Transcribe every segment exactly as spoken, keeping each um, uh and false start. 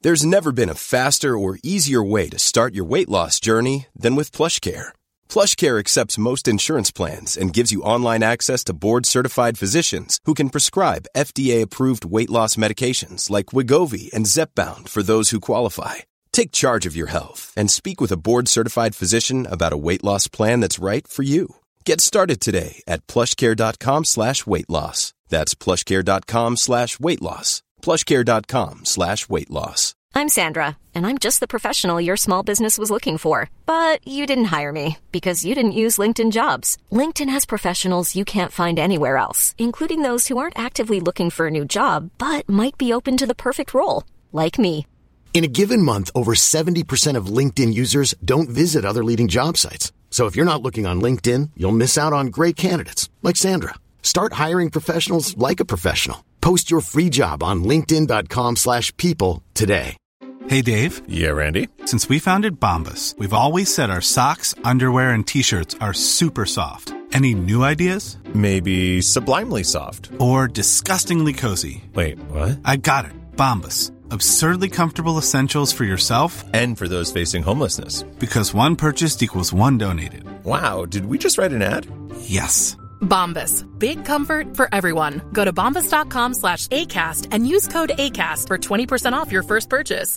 There's never been a faster or easier way to start your weight loss journey than with PlushCare. PlushCare accepts most insurance plans and gives you online access to board-certified physicians who can prescribe F D A-approved weight loss medications like Wegovy and Zepbound for those who qualify. Take charge of your health and speak with a board-certified physician about a weight loss plan that's right for you. Get started today at plushcare.com slash weight loss. That's plushcare.com slash weight loss. plushcare.com slash weight loss. I'm Sandra, and I'm just the professional your small business was looking for. But you didn't hire me because you didn't use LinkedIn Jobs. LinkedIn has professionals you can't find anywhere else, including those who aren't actively looking for a new job, but might be open to the perfect role, like me. In a given month, over seventy percent of LinkedIn users don't visit other leading job sites. So if you're not looking on LinkedIn, you'll miss out on great candidates like Sandra. Start hiring professionals like a professional. Post your free job on linkedin.com slash people today. Hey, Dave. Yeah, Randy. Since we founded Bombas, we've always said our socks, underwear, and T-shirts are super soft. Any new ideas? Maybe sublimely soft. Or disgustingly cozy. Wait, what? I got it. Bombas. Absurdly comfortable essentials for yourself and for those facing homelessness. Because one purchased equals one donated. Wow, did we just write an ad? Yes. Bombas. Big comfort for everyone. Go to bombas.com slash ACAST and use code ACAST for twenty percent off your first purchase.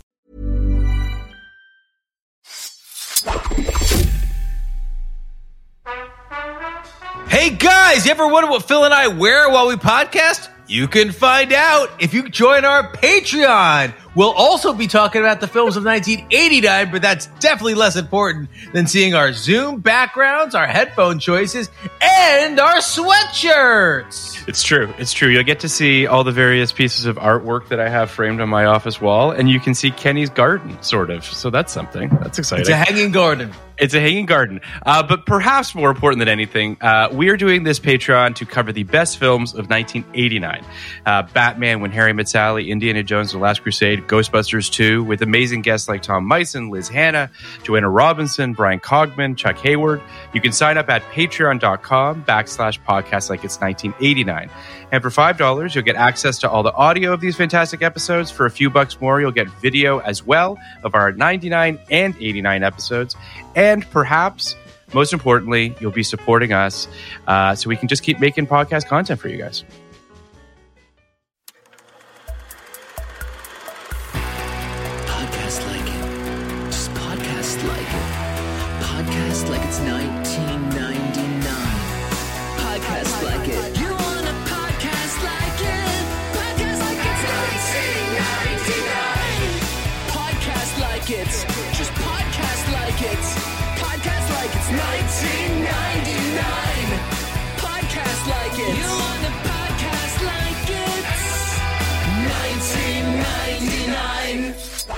Hey guys, you ever wonder what Phil and I wear while we podcast? You can find out if you join our Patreon. We'll also be talking about the films of nineteen eighty-nine, but that's definitely less important than seeing our Zoom backgrounds, our headphone choices, and our sweatshirts. It's true. It's true. You'll get to see all the various pieces of artwork that I have framed on my office wall, and you can see Kenny's garden, sort of. So that's something. That's exciting. It's a hanging garden. It's a hanging garden. Uh, but perhaps more important than anything, uh, we are doing this Patreon to cover the best films of nineteen eighty-nine. Uh, Batman, When Harry Met Sally, Indiana Jones, The Last Crusade, Ghostbusters two, with amazing guests like Tom Meissen, Liz Hanna, Joanna Robinson, Brian Cogman, Chuck Hayward. You can sign up at patreon.com backslash podcast like it's nineteen eighty-nine. And for five dollars, you'll get access to all the audio of these fantastic episodes. For a few bucks more, you'll get video as well of our ninety-nine and eighty-nine episodes. And perhaps, most importantly, you'll be supporting us uh, so we can just keep making podcast content for you guys. Podcast like it. Just podcast like it. Podcast like it's nineteen ninety-nine. Podcast like it. You want a podcast like it? Podcast like it's nineteen ninety-nine. Podcast like it's just podcast like it's podcast like it's nineteen ninety-nine. Podcast like it. You want a podcast like it's nineteen ninety-nine.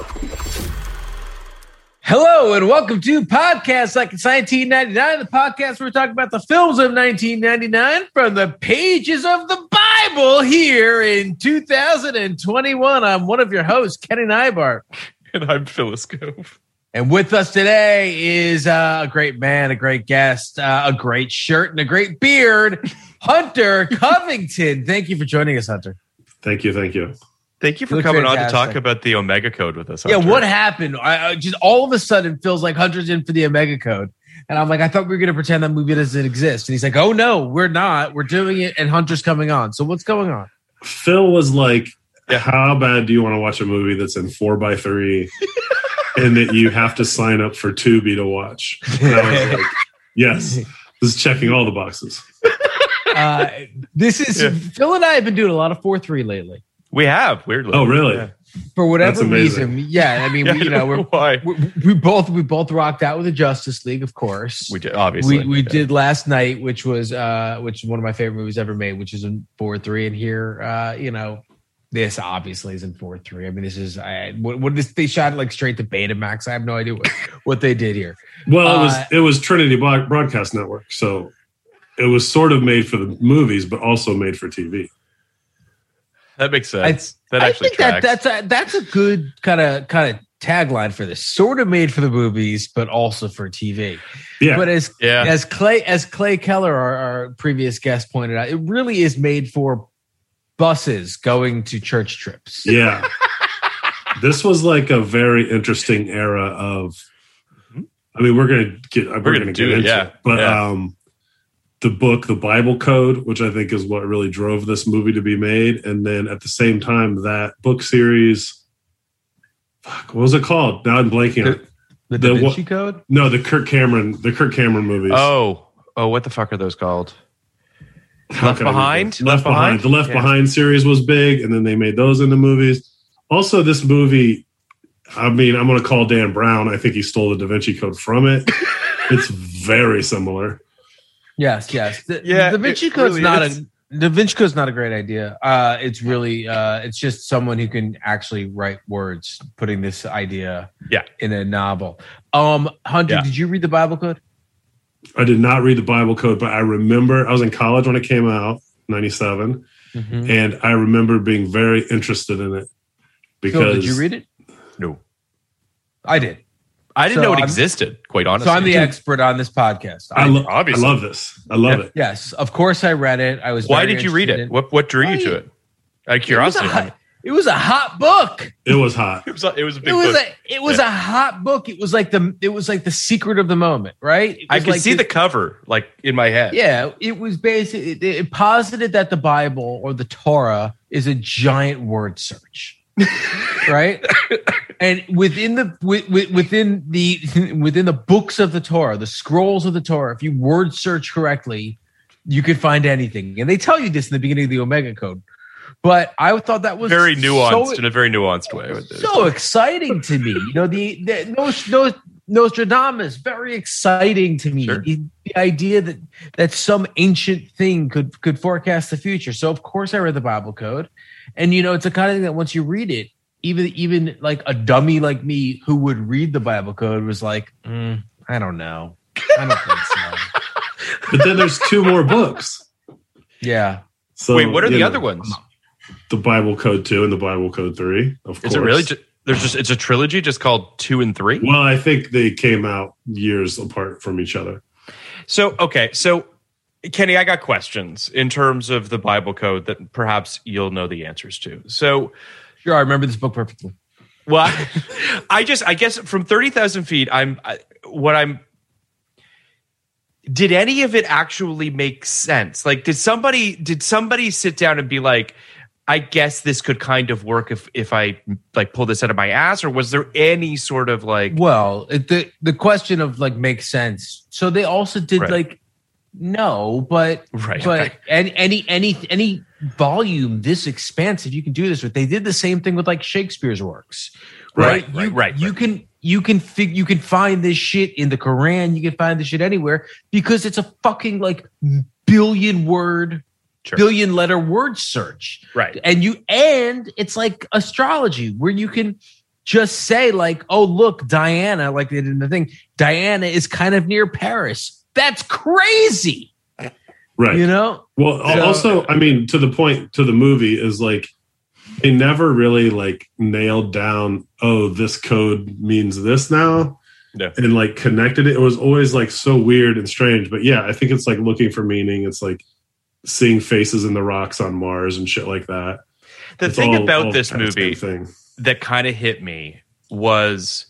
Hello and welcome to Podcast Like It's nineteen ninety-nine, the podcast where we talk about the films of nineteen ninety-nine from the pages of the Bible here in two thousand twenty-one. I'm one of your hosts, Kenny Neibart. And I'm Phyllis Cove. And with us today is uh, a great man, a great guest, uh, a great shirt, and a great beard, Hunter Covington. Thank you for joining us, Hunter. Thank you, thank you. Thank you for coming fantastic. on to talk about the Omega Code with us. Hunter. Yeah, what happened? I, I just all of a sudden feels like Hunter's in for the Omega Code. And I'm like, I thought we were going to pretend that movie doesn't exist. And he's like, oh, no, we're not. We're doing it, and Hunter's coming on. So what's going on? Phil was like, yeah. How bad do you want to watch a movie that's in four by three and that you have to sign up for Tubi to watch? And I was like, yes, this is checking all the boxes. Uh, this is yeah. Phil and I have been doing a lot of four three lately. We have, weirdly. Oh, really? Yeah. For whatever reason, yeah. I mean, yeah, we, you know, we're, why we, we both we both rocked out with the Justice League, of course. We did, obviously. We we yeah. did last night, which was uh, which is one of my favorite movies ever made, which is in four three. And here, uh, you know, this obviously is in four three. I mean, this is I what, what is they shot it like straight to Betamax. I have no idea what, what they did here. Well, it was uh, it was Trinity Broadcast Network, so it was sort of made for the movies, but also made for T V. That makes sense. I, that actually I think tracks. that, that's a that's a good kind of kind of tagline for this. Sort of made for the movies, but also for T V. Yeah. But as yeah. as Clay as Clay Keller, our, our previous guest, pointed out, it really is made for buses going to church trips. Yeah. this was like a very interesting era of. I mean, we're gonna get we're, we're gonna, gonna get it, into yeah. it, but yeah. um, the book, the Bible Code, which I think is what really drove this movie to be made, and then at the same time, that book series, fuck, what was it called? Now I'm blanking on it. The Da Vinci the, Code? No, the Kirk Cameron, the Kirk Cameron movies. Oh, oh, what the fuck are those called? How Left Behind? Left, Left Behind. The Left yeah. Behind series was big, and then they made those into movies. Also, this movie, I mean, I'm going to call Dan Brown. I think he stole the Da Vinci Code from it. It's very similar. Yes, yes. The, yeah, Da Vinci Code's really not is. a Da Vinci Code's not a great idea. Uh, it's really, uh, it's just someone who can actually write words, putting this idea yeah. in a novel. Um, Hunter, yeah. did you read the Bible Code? I did not read the Bible Code, but I remember I was in college when it came out, ninety-seven, mm-hmm. and I remember being very interested in it. Because Phil, did you read it? No. I did. I didn't so know it I'm, existed, quite honestly. So I'm the expert on this podcast. I, lo- I love this. I love yeah. it. Yes, of course I read it. I was. Why did you read it? In, what What drew you to it? Out of curiosity. It was, a, it was a hot book. It was hot. It was. A, it was a big it was book. A, it was yeah. a hot book. It was like the. It was like the secret of the moment, right? I could like see this, the cover, like in my head. Yeah, it was basically. It, it posited that the Bible or the Torah is a giant word search. Right, and within the within the within the books of the Torah, the scrolls of the Torah, if you word search correctly, you can find anything. And they tell you this in the beginning of the Omega Code. But I thought that was very nuanced so, in a very nuanced way. So exciting to me, you know the the Nos, Nos, Nostradamus, very exciting to me. Sure. The, the idea that that some ancient thing could could forecast the future. So of course I read the Bible Code. And, you know, it's the kind of thing that once you read it, even even like a dummy like me who would read the Bible Code was like, mm, I don't know. I don't think so. But then there's two more books. Yeah. So, wait, what are the know, other ones? The Bible Code two and the Bible Code three, of course. Is it really? Just, there's just It's a trilogy just called two and three? Well, I think they came out years apart from each other. So, okay. So, Kenny, I got questions in terms of the Bible Code that perhaps you'll know the answers to. So, sure, I remember this book perfectly. Well, I just, I guess from thirty thousand feet, I'm, I, what I'm, did any of it actually make sense? Like, did somebody, did somebody sit down and be like, I guess this could kind of work if, if I like pull this out of my ass, or was there any sort of like, well, it, the, the question of like, make sense. So they also did right. like, no, but right, but right. any any any any volume this expansive, you can do this with. They did the same thing with like Shakespeare's works, right? Right, right, you, right, you right. can you can fig, you can find this shit in the Quran. You can find this shit anywhere because it's a fucking like billion word, sure. billion letter word search, right? And you and it's like astrology where you can just say like, oh look, Diana, like they did in the thing. Diana is kind of near Paris. That's crazy. Right. You know? Well, so, also, I mean, to the point to the movie is like, they never really like nailed down, oh, this code means this now. Yeah. And like connected it. It was always like so weird and strange. But yeah, I think it's like looking for meaning. It's like seeing faces in the rocks on Mars and shit like that. The it's thing all, about all this movie thing. that kind of hit me was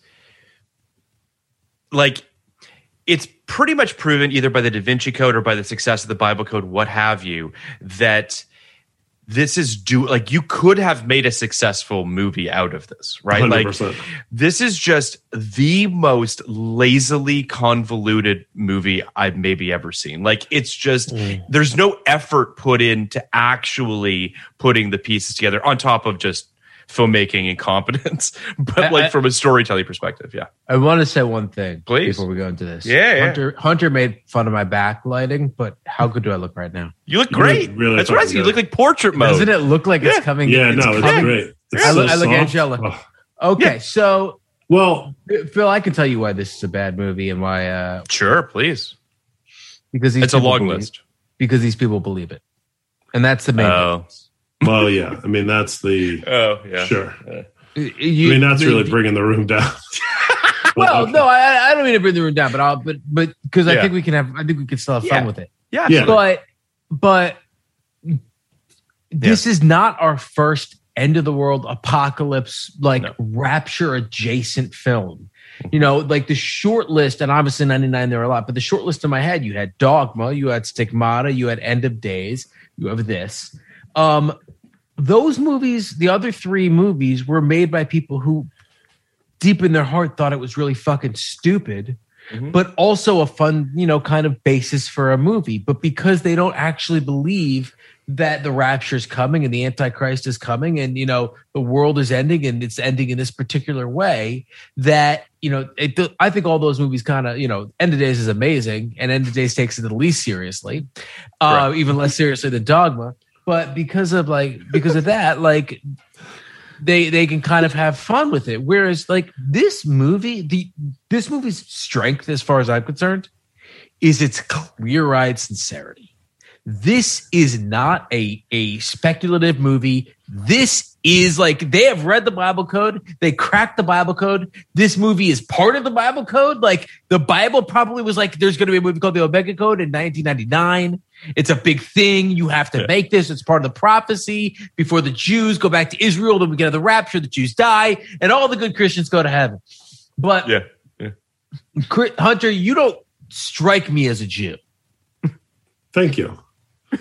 like, it's pretty much proven either by the Da Vinci Code or by the success of the Bible Code, what have you, that this is do like you could have made a successful movie out of this, right? one hundred percent. Like this is just the most lazily convoluted movie I've maybe ever seen. Like it's just mm. there's no effort put into actually putting the pieces together on top of just filmmaking incompetence, but I, like I, from a storytelling perspective, yeah. I want to say one thing, please, before we go into this. Yeah, yeah. Hunter, Hunter made fun of my backlighting, but how good do I look right now? You look great. You look really That's what I see. You look like portrait mode. Doesn't it look like yeah. it's coming? Yeah, it's no, it's coming. great. It's I, so look, I look soft. angelic. Oh. Okay, yeah. so well, Phil, I can tell you why this is a bad movie and why. Uh, sure, please. Because these it's a long believe, list. Because these people believe it, and that's the main. Oh. Well, yeah. I mean, that's the. Oh, yeah. Sure. Yeah. You, I mean, that's the, really bringing the room down. well, okay. no, I, I don't mean to bring the room down, but I'll, but, but because I yeah. think we can have, I think we can still have yeah. fun with it. Yeah. yeah. But, but this yeah. is not our first end of the world, apocalypse, like No. rapture adjacent film. You know, like the short list, and obviously ninety-nine there are a lot, but the short list in my head, you had Dogma, you had Stigmata, you had End of Days, you have this. Um, those movies, the other three movies, were made by people who deep in their heart thought it was really fucking stupid, mm-hmm. but also a fun, you know, kind of basis for a movie. But because they don't actually believe that the rapture is coming and the Antichrist is coming and, you know, the world is ending and it's ending in this particular way, that, you know, it, I think all those movies kind of, you know, End of Days is amazing and End of Days takes it the least seriously, uh, right. even less seriously than Dogma. But because of like, because of that, like they, they can kind of have fun with it. Whereas like this movie, the, this movie's strength, as far as I'm concerned, is its clear-eyed sincerity. This is not a, a speculative movie. This is like, they have read the Bible code. They cracked the Bible code. This movie is part of the Bible code. Like the Bible probably was like, there's going to be a movie called the Omega Code in nineteen ninety-nine. It's a big thing. You have to yeah. make this. It's part of the prophecy before the Jews go back to Israel. Then we get the rapture. The Jews die and all the good Christians go to heaven. But yeah. Yeah. Hunter, you don't strike me as a Jew. Thank you. the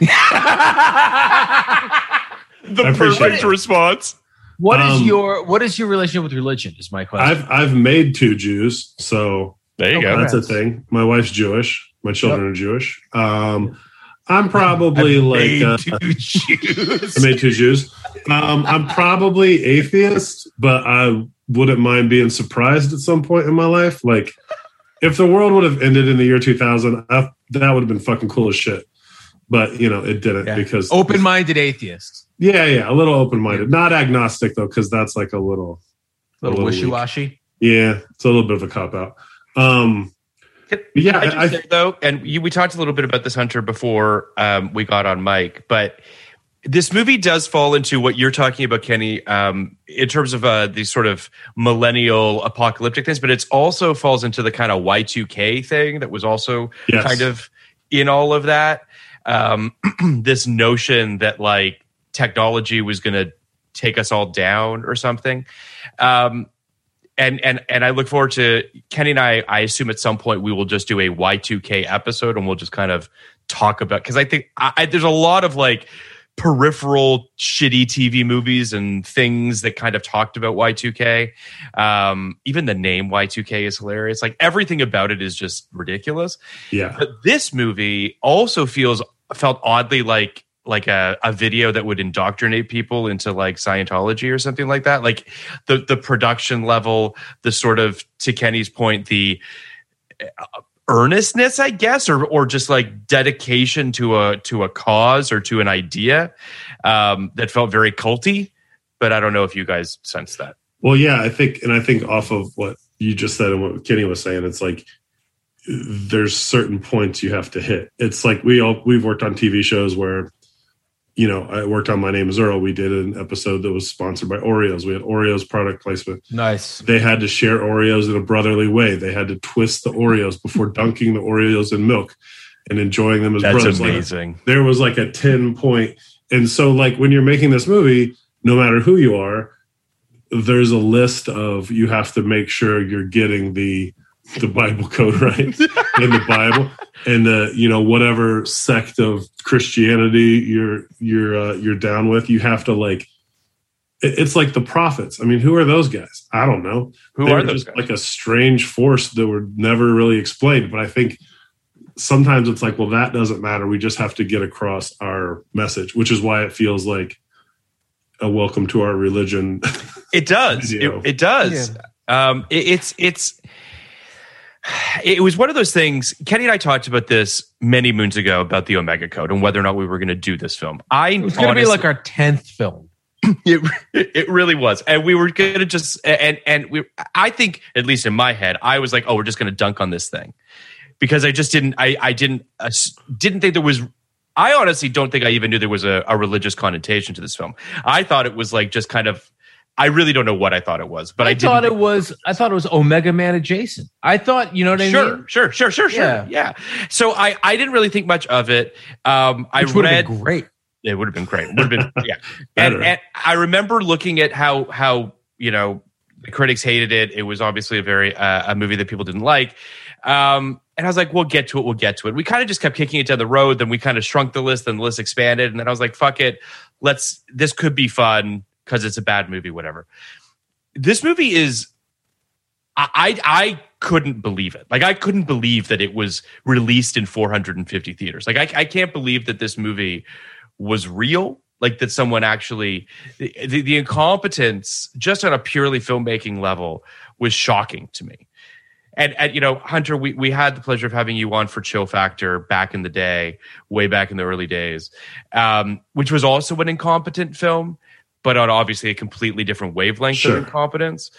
perfect response. What is um, your what is your relationship with religion? Is my question. I've I've made two Jews, so there you go. That's a thing. My wife's Jewish. My children yep. are Jewish. Um, I'm probably I've like made uh, two Jews. I made two Jews. Um, I'm probably atheist, but I wouldn't mind being surprised at some point in my life. Like, if the world would have ended in the year two thousand, I, that would have been fucking cool as shit. But, you know, it didn't yeah. because... Open-minded atheist. Yeah, yeah, a little open-minded. Not agnostic, though, because that's like a little... A little, a little wishy-washy? Weak. Yeah, it's a little bit of a cop-out. Um, Can, yeah, can I, I say, though, and you, we talked a little bit about this, Hunter, before um, we got on mic, but this movie does fall into what you're talking about, Kenny, um, in terms of uh, these sort of millennial apocalyptic things, but it also falls into the kind of Y two K thing that was also yes. kind of in all of that. Um, this notion that like technology was going to take us all down or something. Um, and, and, and I look forward to Kenny and I, I assume at some point we will just do a Y two K episode and we'll just kind of talk about, cause I think I, I, there's a lot of like peripheral shitty T V movies and things that kind of talked about Y two K. Um, even the name Y two K is hilarious. Like everything about it is just ridiculous. Yeah. But this movie also feels felt oddly like like a, a video that would indoctrinate people into like Scientology or something like that. Like the the production level, the sort of, to Kenny's point, the earnestness, I guess, or or just like dedication to a to a cause or to an idea um, that felt very culty. But I don't know if you guys sense that. Well, yeah, I think, and I think off of what you just said and what Kenny was saying, it's like there's certain points you have to hit. It's like we all we've worked on T V shows where, you know, I worked on My Name Is Earl. We did an episode that was sponsored by Oreos. We had Oreos product placement. Nice. They had to share Oreos in a brotherly way. They had to twist the Oreos before dunking the Oreos in milk and enjoying them as That's brothers. amazing. Like, there was like a ten point. And so like when you're making this movie, no matter who you are, there's a list of, you have to make sure you're getting the the Bible code right in the Bible, and the, you know, whatever sect of Christianity you're you're uh, you're down with, you have to like. It, it's like the prophets. I mean, who are those guys? I don't know. Who They're are those just guys? Like a strange force that were never really explained. But I think sometimes it's like, well, that doesn't matter. We just have to get across our message, which is why it feels like a welcome to our religion. It does. It, it does. Yeah. Um, it, it's it's. It was one of those things. Kenny and I talked about this many moons ago about the Omega Code and whether or not we were going to do this film. I it was going to be like our tenth film. It it really was, and we were going to just and and we. I think, at least in my head, I was like, oh, we're just going to dunk on this thing because I just didn't. I I didn't uh, didn't think there was. I honestly don't think I even knew there was a, a religious connotation to this film. I thought it was like just kind of. I really don't know what I thought it was, but I, I didn't thought it was. I thought it was Omega Man adjacent. I thought, you know what I sure, mean? Sure, sure, sure, sure, Yeah. yeah. So I, I didn't really think much of it. Um, I Which would read have been great. It would have been great. Would have been yeah. And, and I remember looking at how how you know the critics hated it. It was obviously a very uh, a movie that people didn't like. Um, and I was like, we'll get to it. We'll get to it. We kind of just kept kicking it down the road. Then we kind of shrunk the list. Then the list expanded. And then I was like, fuck it. Let's. This could be fun because it's a bad movie. Whatever. This movie is. I, I I couldn't believe it. Like I couldn't believe that it was released in four hundred fifty theaters. Like I I can't believe that this movie was real. Like that someone actually the, the, the incompetence just on a purely filmmaking level was shocking to me. And, and you know, Hunter, we, we had the pleasure of having you on for Chill Factor back in the day, way back in the early days, um, which was also an incompetent film, but on obviously a completely different wavelength sure. of incompetence.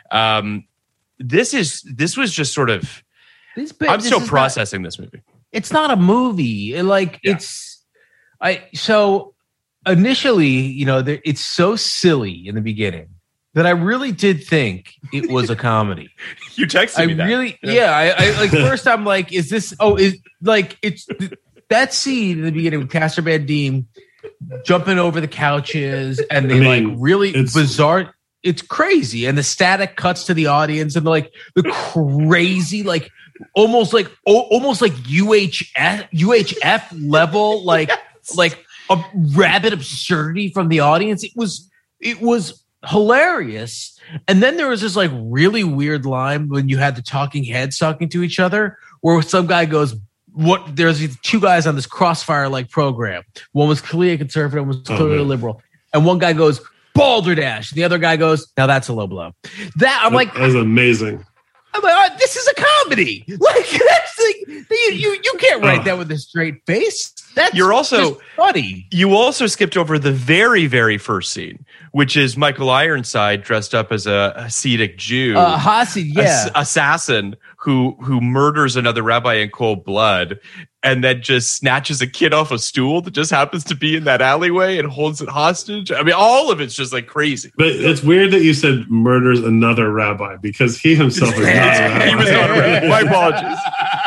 Um, this is this was just sort of. This, I'm this still processing not, this movie. It's not a movie. Like yeah. it's, I so initially, you know, there, it's so silly in the beginning that I really did think it was a comedy. You texted I me that. Really, yeah. yeah I, I like first I'm like, is this? Oh, is like it's that scene in the beginning with Castor Van Dien jumping over the couches and they I mean, like really it's, bizarre. It's crazy, and the static cuts to the audience and like the crazy like almost like o- almost like U H F U H F level like yes. like a rabid absurdity from the audience. It was it was. hilarious. And then there was this like really weird line when you had the talking heads talking to each other where some guy goes, what there's these two guys on this crossfire like program. One was clearly a conservative, one was clearly oh, a liberal. And one guy goes, balderdash. The other guy goes, now that's a low blow. That I'm that, like, that's amazing. I'm like, oh, this is a comedy. Like that's like you you, you can't write oh. that with a straight face. That's You're also just funny. You also skipped over the very, very first scene, which is Michael Ironside dressed up as a Hasidic Jew, uh, Hasid, yeah, ass- assassin who who murders another rabbi in cold blood, and then just snatches a kid off a stool that just happens to be in that alleyway and holds it hostage. I mean, all of it's just like crazy. But it's weird that you said murders another rabbi because he himself is not a rabbi. He was not a rabbi. My apologies.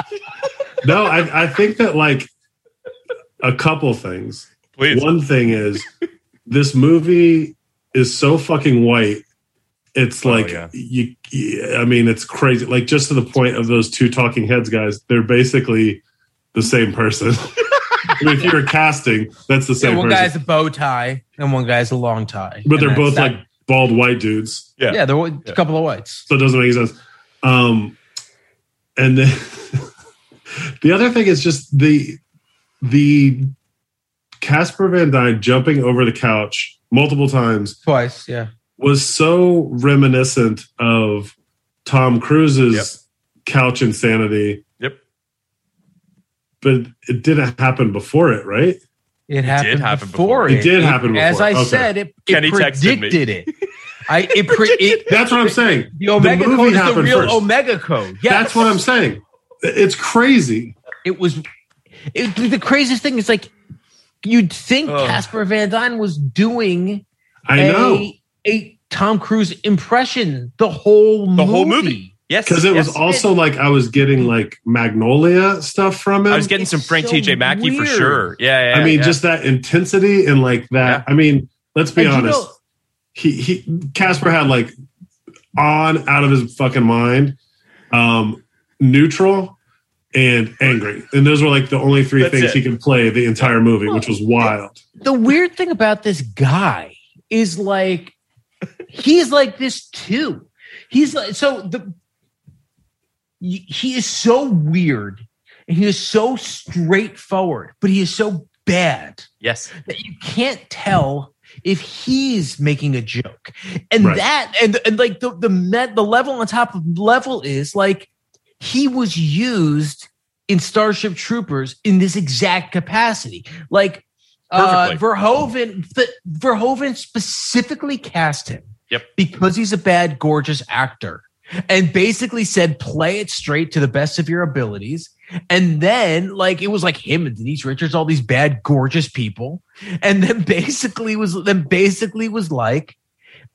No, I, I think that like. A couple things. Please. One thing is this movie is so fucking white. It's like oh, yeah. you, you. I mean, it's crazy. Like just to the point of those two talking heads guys, they're basically the same person. I mean, if you're casting, that's the same. Yeah, one person. guy's a bow tie and one guy's a long tie, but they're both that. like bald white dudes. Yeah, yeah, they're a yeah. couple of whites. So it doesn't make sense. Um, and then the other thing is just the. The Casper Van Dien jumping over the couch multiple times, twice, yeah, was so reminiscent of Tom Cruise's yep. couch insanity. Yep. But it didn't happen before it, right? It happened, it did happen before, before it. It did happen before. As I okay. said, it, it Kenny predicted it. I it, pre- it That's what I'm saying. The Omega the code is the real first. Omega code. Yes. That's what I'm saying. It's crazy. It was it, the craziest thing is like you'd think oh. Casper Van Dien was doing I a, know. a Tom Cruise impression the whole the movie. whole movie. Yes, because it yes. was also like I was getting like Magnolia stuff from him. I was getting it's some Frank so T J Mackey weird. for sure. Yeah, yeah I mean, yeah. just that intensity and like that. Yeah. I mean, let's be and honest. You know, he he Casper had like on out of his fucking mind, um, neutral, and angry, and those were like the only three That's things it. he could play the entire movie, well, which was wild. The weird thing about this guy is like he's like this too. He's like so the he is so weird and he is so straightforward, but he is so bad. Yes, that you can't tell if he's making a joke, and right. that and and like the the met the level on top of level is like he was used in Starship Troopers in this exact capacity, like uh, Verhoeven. The, Verhoeven specifically cast him, yep, because he's a bad, gorgeous actor, and basically said, "Play it straight to the best of your abilities." And then, like, it was like him and Denise Richards, all these bad, gorgeous people. And then basically was then basically was like,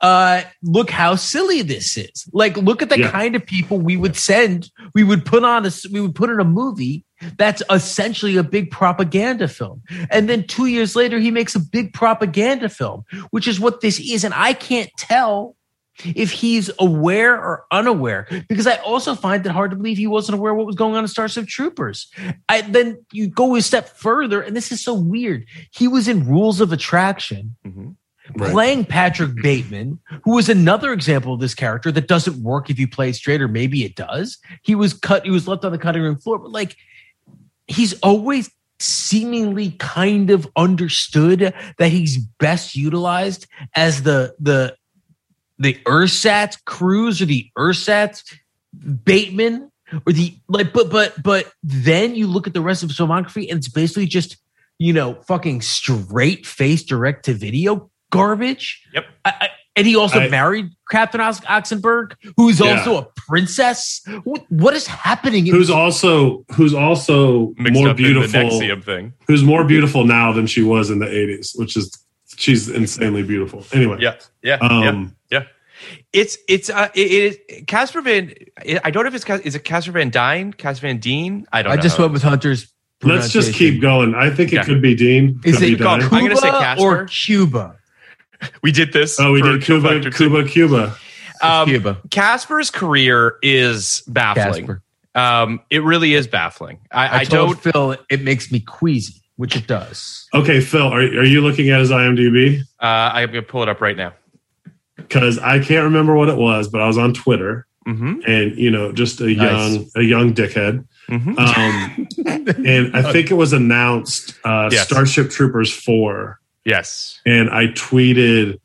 uh, look how silly this is. Like, look at the Yeah. kind of people we would send, we would put on a, we would put in a movie that's essentially a big propaganda film. And then two years later, he makes a big propaganda film, which is what this is. And I can't tell if he's aware or unaware, because I also find it hard to believe he wasn't aware of what was going on in Starship Troopers. I, then you go a step further, and this is so weird. He was in Rules of Attraction, Mm-hmm. Right. playing Patrick Bateman, who was another example of this character that doesn't work if you play it straight, or maybe it does. He was cut, he was left on the cutting room floor, but like, he's always seemingly kind of understood that he's best utilized as the the the Ursat Cruz or the Ursat Bateman or the like, but but but then you look at the rest of his filmography and it's basically just, you know, fucking straight face direct to video garbage. Yep. I, I, and he also I- married Captain Ox- Oxenberg, who's Yeah. also a princess. What, what is happening? in Who's this- also who's also Mixed more up beautiful? in the Nexium thing. Who's more beautiful now than she was in the eighties, which is she's insanely beautiful. Anyway, Yeah, yeah, Um, yeah, yeah. It's it's uh it is Casper Van. I don't know if it's Cas- is it Casper Van Dyne, Casper Van Dien. I don't. I know. just went with Hunter's. let's just keep going. I think it Yeah. could be Dean. Is could it be called Dine. I'm gonna say Cuba Casper. or Cuba? We did this. Oh, we for did Cuba, Factor two. Cuba, Cuba. Um, Cuba. Casper's career is baffling. Casper. Um, it really is baffling. I, I, I told don't. Phil it makes me queasy, which it does. Okay, Phil, are, are you looking at his IMDb? Uh, I'm gonna pull it up right now. Because I can't remember what it was, but I was on Twitter, Mm-hmm. and you know, just a Nice. young a young dickhead. Mm-hmm. Um, and I think it was announced uh, Yes. Starship Troopers four, Yes. and I tweeted,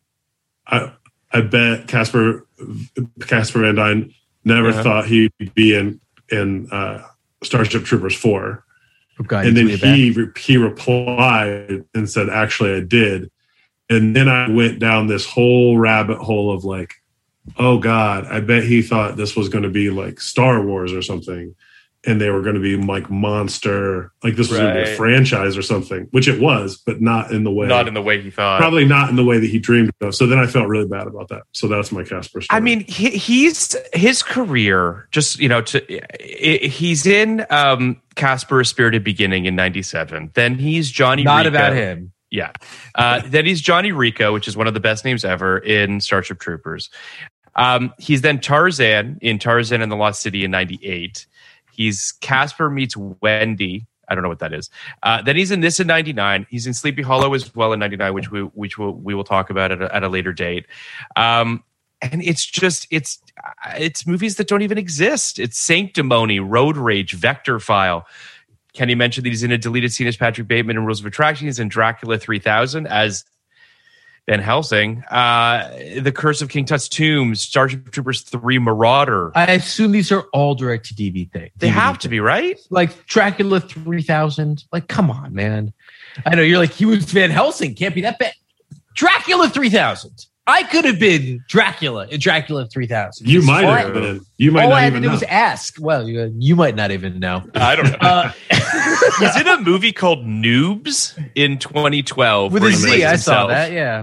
I I bet Casper Casper Van Dyne never Uh-huh. thought he'd be in in uh, Starship Troopers four. Okay, And then tweet it back. he re- he replied and said, "Actually, I did." And then I went down this whole rabbit hole of like, "Oh God, I bet he thought this was going to be like Star Wars or something, and they were going to be like monster, like this was going to be a Right. franchise or something," which it was, but not in the way, Not in the way he thought. probably not in the way that he dreamed of. So then I felt really bad about that. So that's my Casper story. I mean, he, he's his career. Just you know, to i- he's in um, Casper: A Spirited Beginning in ninety-seven. Then he's Johnny. Not Rico. about him. Yeah. Uh, then he's Johnny Rico, which is one of the best names ever in Starship Troopers. Um, he's then Tarzan in Tarzan and the Lost City in ninety-eight. He's Casper Meets Wendy. I don't know what that is. Uh, then he's in this in ninety-nine. He's in Sleepy Hollow as well in ninety-nine, which we which we'll, we will talk about at a, at a later date. Um, and it's just it's it's movies that don't even exist. It's Sanctimony, Road Rage, Vector File. Kenny mentioned that he's in a deleted scene as Patrick Bateman in Rules of Attraction. He's in Dracula three thousand as Van Helsing. Uh, the Curse of King Tut's Tomb, Starship Troopers three, Marauder. I assume these are all direct to D V D things. They have to be, right? Like Dracula three thousand. Like, come on, man. I know you're like, he was Van Helsing. Can't be that bad. Dracula three thousand. I could have been Dracula in Dracula three thousand. you might all have I- been. You might all not I had even to do know. was ask. Well, you, you might not even know. I don't know. Uh, He's in a movie called Noobs in twenty twelve. with where a he Z, plays I saw himself. that. Yeah.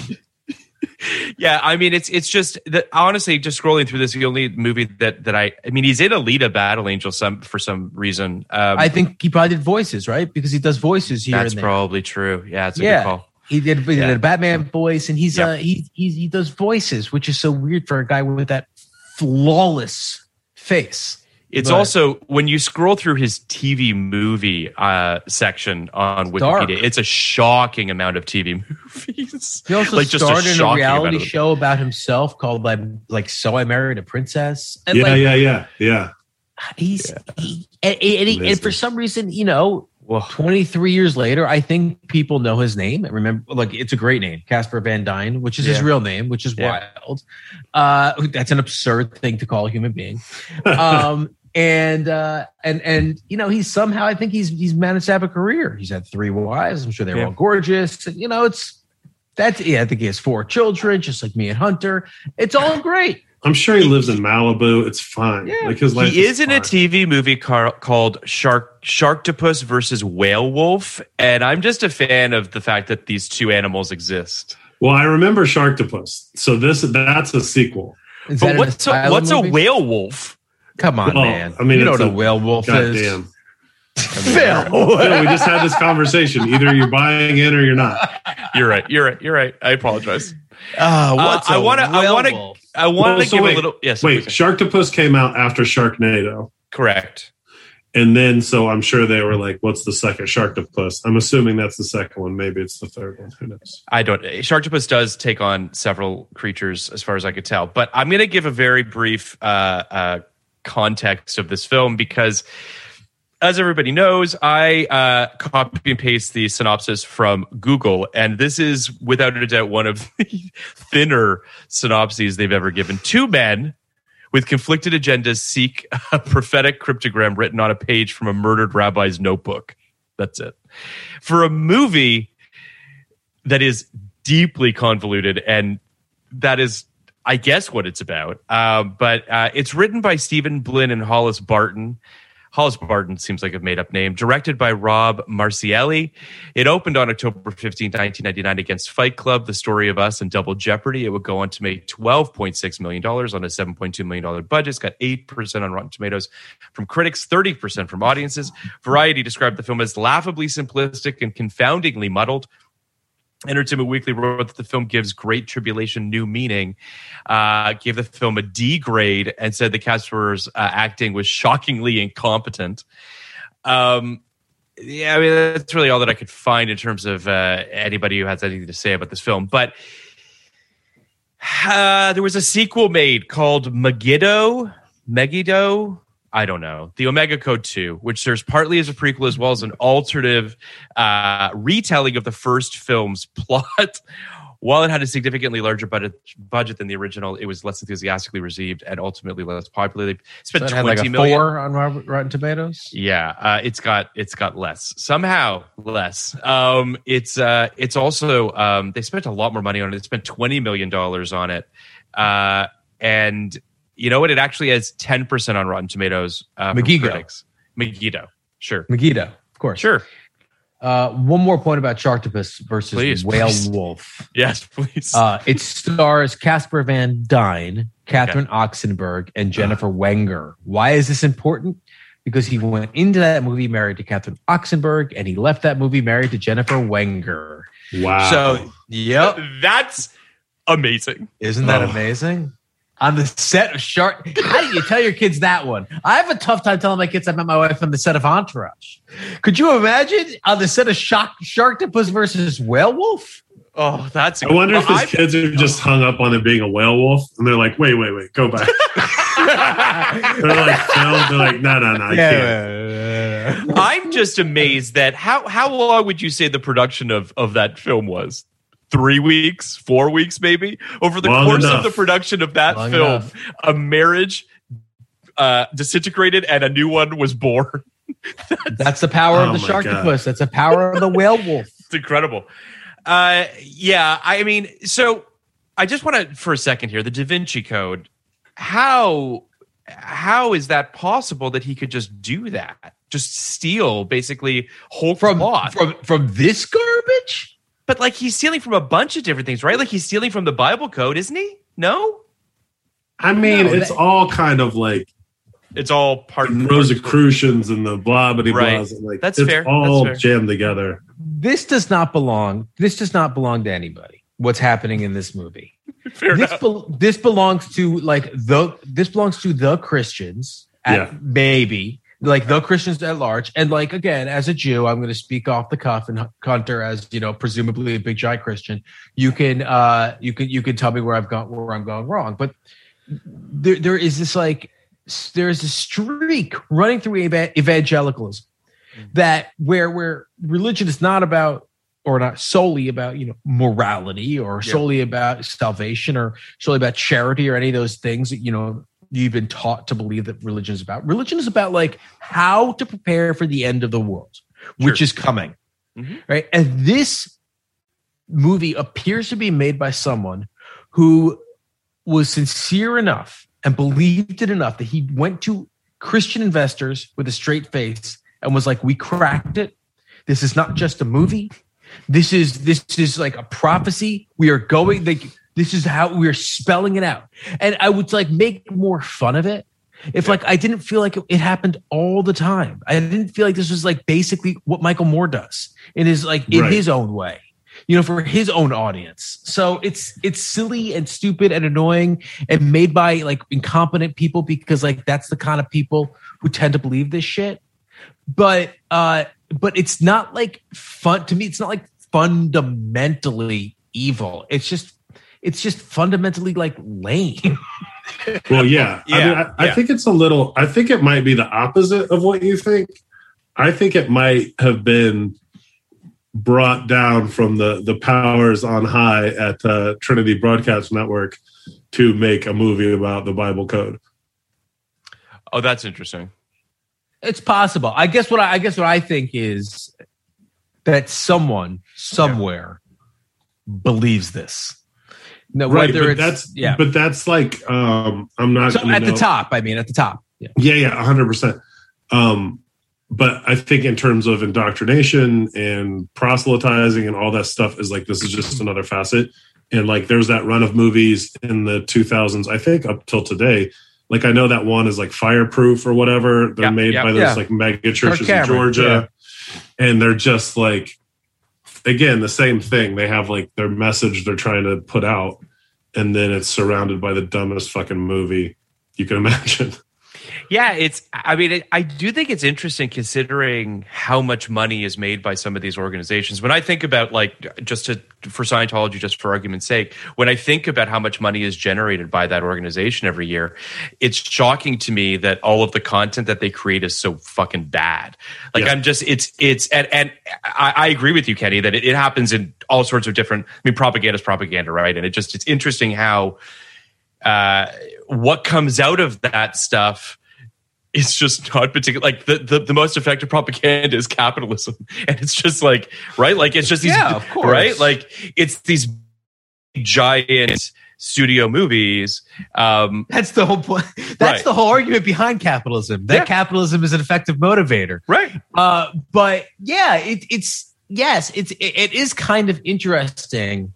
Yeah, I mean, it's it's just that honestly, just scrolling through this, the only movie that that I, I mean, he's in Alita: Battle Angel some for some reason. Um, I think he probably did voices, right? Because he does voices here that's and there. probably true. Yeah, it's a Yeah. good call. He did, he Yeah. did a Batman voice, and he's Yeah. uh he, he he does voices, which is so weird for a guy with that flawless face. It's But- also when you scroll through his T V movie uh, section on dark. Wikipedia, it's a shocking amount of T V movies. He also Like, just a starred in a shocking amount reality of them. show about himself called like like So I Married a Princess. And Yeah, like, yeah, yeah, yeah. he's he, and, and, he- and Amazing. for some reason, you know, Whoa. twenty-three years later, I think people know his name. And remember, like, it's a great name, Casper Van Dyne, which is his Yeah. real name, which is Yeah. wild. Uh, that's an absurd thing to call a human being. Um, and uh, and and you know, he's somehow, I think he's he's managed to have a career. He's had three wives. I'm sure they're Yeah. all gorgeous. And, you know, it's that's yeah. I think he has four children, just like me and Hunter. It's all great. I'm sure he lives in Malibu. It's fine. Yeah. Like his life He is in a fine. T V movie car- called Shark Sharktopus versus Whale Wolf, and I'm just a fan of the fact that these two animals exist. Well, I remember Sharktopus. So this that's a sequel. Is But what's a, what's a whale wolf? Come on, Well, man. I mean, you know it's what a a- whale wolf is. Goddamn. Phil. Phil, we just had this conversation. Either you're buying in or you're not. You're right. You're right. You're right. I apologize. Oh, Uh, I want to. I want to. I want Well, to so give wait, a little. Yes. Wait, please. Sharktopus came out after Sharknado. Correct. And then, so I'm sure they were like, what's the second Sharktopus? I'm assuming that's the second one. Maybe it's the third one. Who knows? I don't. Sharktopus does take on several creatures, as far as I could tell. But I'm going to give a very brief uh, uh, context of this film because, as everybody knows, I uh, copy and paste the synopsis from Google, and this is without a doubt one of the thinner synopses they've ever given. Two men with conflicted agendas seek a prophetic cryptogram written on a page from a murdered rabbi's notebook. That's it. For a movie that is deeply convoluted, and that is, I guess, what it's about. Uh, but uh, it's written by Stephen Blinn and Hollis Barton. Hollis Barton seems like a made-up name. Directed by Rob Marcielli. It opened on October fifteenth, nineteen ninety-nine against Fight Club, The Story of Us, and Double Jeopardy. It would go on to make twelve point six million dollars on a seven point two million dollars budget. It's got eight percent on Rotten Tomatoes from critics, thirty percent from audiences. Variety described the film as laughably simplistic and confoundingly muddled. Entertainment Weekly wrote that the film gives Great Tribulation new meaning, uh, gave the film a D grade, and said the cast members' uh, acting was shockingly incompetent. Um, yeah, I mean, that's really all that I could find in terms of uh, anybody who has anything to say about this film. But uh, there was a sequel made called Megiddo. Megiddo? I don't know. The Omega Code two, which serves partly as a prequel as well as an alternative uh, retelling of the first film's plot. While it had a significantly larger budget, budget than the original, it was less enthusiastically received and ultimately less popular. They spent So it had twenty like a million. four on Rob- Rotten Tomatoes. Yeah, uh, it's got it's got less somehow less. Um, it's uh, it's also um, they spent a lot more money on it. They spent twenty million dollars on it, uh, and you know what? It actually has ten percent on Rotten Tomatoes. Uh, from Megiddo. critics. Megiddo, sure, Megiddo, of course. sure. Uh, one more point about Sharktopus versus Please, Whale please. Wolf. Yes, please. Uh, it stars Casper Van Dyne, Catherine Oxenberg, and Jennifer Wenger. Why is this important? Because he went into that movie married to Catherine Oxenberg, and he left that movie married to Jennifer Wenger. Wow. So, yep. That's amazing. Isn't that Oh. amazing? On the set of Shark, how do you tell your kids that one? I have a tough time telling my kids I met my wife on the set of Entourage. Could you imagine on the set of Shark Sharktopus versus Whale Wolf? Oh, that's. I wonder if Well, his I've- kids are just hung up on it being a whale wolf, and they're like, "Wait, wait, wait, go back." they're like, "No," they're like, "No, no, no, I can't." I'm just amazed that how how long would you say the production of of that film was? Three weeks, four weeks, maybe over the Long course enough. of the production of that Long film, enough. a marriage uh, disintegrated and a new one was born. That's the power Oh of the my God. Sharktopus. That's the power of the Whale Wolf. It's incredible. Uh, yeah, I mean, so I just want to for a second here, the Da Vinci Code. How how is that possible that he could just do that? Just steal basically whole From, plot. from, from this garbage? But like he's stealing from a bunch of different things, right? Like he's stealing from the Bible code, isn't he? No, I mean, No, it's that- all kind of like it's all part the part- Rosicrucians and the blah blah Right. blahs. and like That's it's fair. all That's fair. jammed together. This does not belong. This does not belong to anybody. What's happening in this movie? Fair This, enough. bel this belongs to like the. This belongs to the Christians. At, Yeah. maybe like the Christians at large. And like again, as a Jew, I'm going to speak off the cuff and Hunter, as you know, presumably a big giant Christian. You can uh, you can you can tell me where I've gone where I'm going wrong. But there there is this like there's a streak running through eva- evangelicalism that where where religion is not about or not solely about you know morality or Yeah. solely about salvation or solely about charity or any of those things that you know you've been taught to believe that religion is about. Religion is about like how to prepare for the end of the world, which Sure. is coming, Mhm. right? And this movie appears to be made by someone who was sincere enough and believed it enough that he went to Christian investors with a straight face and was like, "We cracked it. This is not just a movie. This is this is like a prophecy. We are going. Like, this is how we are spelling it out. And I would like make more fun of it if like I didn't feel like it, it happened all the time. I didn't feel like this was like basically what Michael Moore does in his like in Right. his own way, you know, for his own audience. So it's it's silly and stupid and annoying and made by like incompetent people because like that's the kind of people who tend to believe this shit. But uh, but it's not like fun to me. It's not like fundamentally evil. It's just it's just fundamentally like lame. Well, yeah. Yeah, I mean, I, I yeah. think it's a little, I think it might be the opposite of what you think. I think it might have been brought down from the, the powers on high at uh, Trinity Broadcast Network to make a movie about the Bible code. Oh, that's interesting. It's possible. I guess what I, I guess what I think is that someone somewhere believes this. No, Right, whether but it's that's yeah, but that's like um I'm not so gonna at the know- top. I mean, at the top. Yeah. Yeah, yeah, one hundred percent. Um, but I think in terms of indoctrination and proselytizing and all that stuff is like, this is just another facet. And like, there's that run of movies in the two thousands, I think up till today. Like, I know that one is like Fireproof or whatever. They're Yeah, made yeah, by those yeah. like mega churches in Cameron, Georgia. And they're just like, again, the same thing. They have like their message they're trying to put out. And then it's surrounded by the dumbest fucking movie you can imagine. Yeah, it's. I mean, it, I do think it's interesting considering how much money is made by some of these organizations. When I think about, like, just to for Scientology, just for argument's sake, when I think about how much money is generated by that organization every year, it's shocking to me that all of the content that they create is so fucking bad. Like, Yeah. I'm just, it's, it's, and, and I, I agree with you, Kenny, that it, it happens in all sorts of different. I mean, propaganda is propaganda, right? And it just, it's interesting how uh, what comes out of that stuff. It's just not particular. Like the, the, the most effective propaganda is capitalism, and it's just like right. Like it's just these, Yeah, of course. right. Like it's these giant studio movies. Um, That's the whole point. That's Right. the whole argument behind capitalism. That Yeah. capitalism is an effective motivator. right. Uh, but yeah, it, it's yes, it's it, it is kind of interesting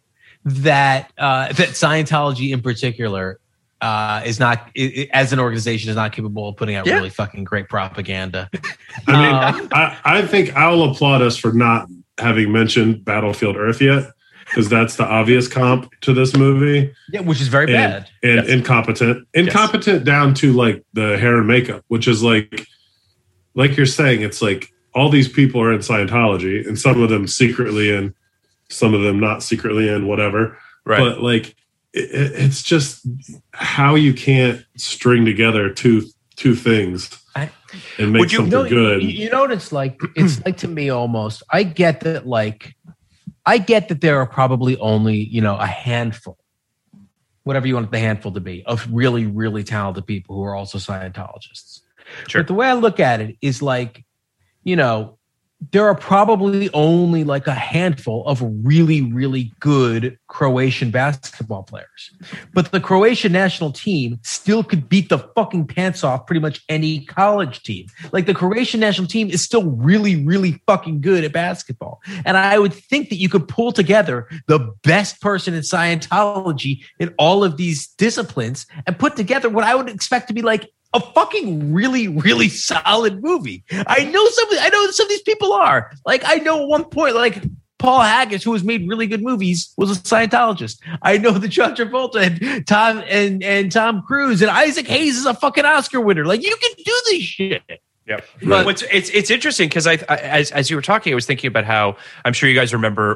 that uh, that Scientology in particular uh, is not i i as an organization is not capable of putting out Yeah. really fucking great propaganda. I mean, Uh, I, I think I'll applaud us for not having mentioned Battlefield Earth yet, because that's the obvious comp to this movie. Yeah, which is very And, bad. and Yes. incompetent. Incompetent down to like the hair and makeup, which is like, like you're saying, it's like all these people are in Scientology, and some of them secretly in, some of them not secretly in, whatever. Right. But like, it, it's just how you can't string together two two things I- and make Would you- something No, good. You, you know what it's like? It's like to me almost. I get that, like, I get that there are probably only, you know, a handful, whatever you want the handful to be, of really, really talented people who are also Scientologists. Sure. But the way I look at it is like, you know, there are probably only like a handful of really, really good Croatian basketball players. But the Croatian national team still could beat the fucking pants off pretty much any college team. Like the Croatian national team is still really, really fucking good at basketball. And I would think that you could pull together the best person in Scientology in all of these disciplines and put together what I would expect to be like a fucking really, really solid movie. I know some. I know some of these people are like. I know at one point, like Paul Haggis, who has made really good movies, was a Scientologist. I know that John Travolta and Tom and and Tom Cruise and Isaac Hayes is a fucking Oscar winner. Like you can do this shit. Yep. But- What's, it's it's interesting because I, I as as you were talking, I was thinking about how I'm sure you guys remember,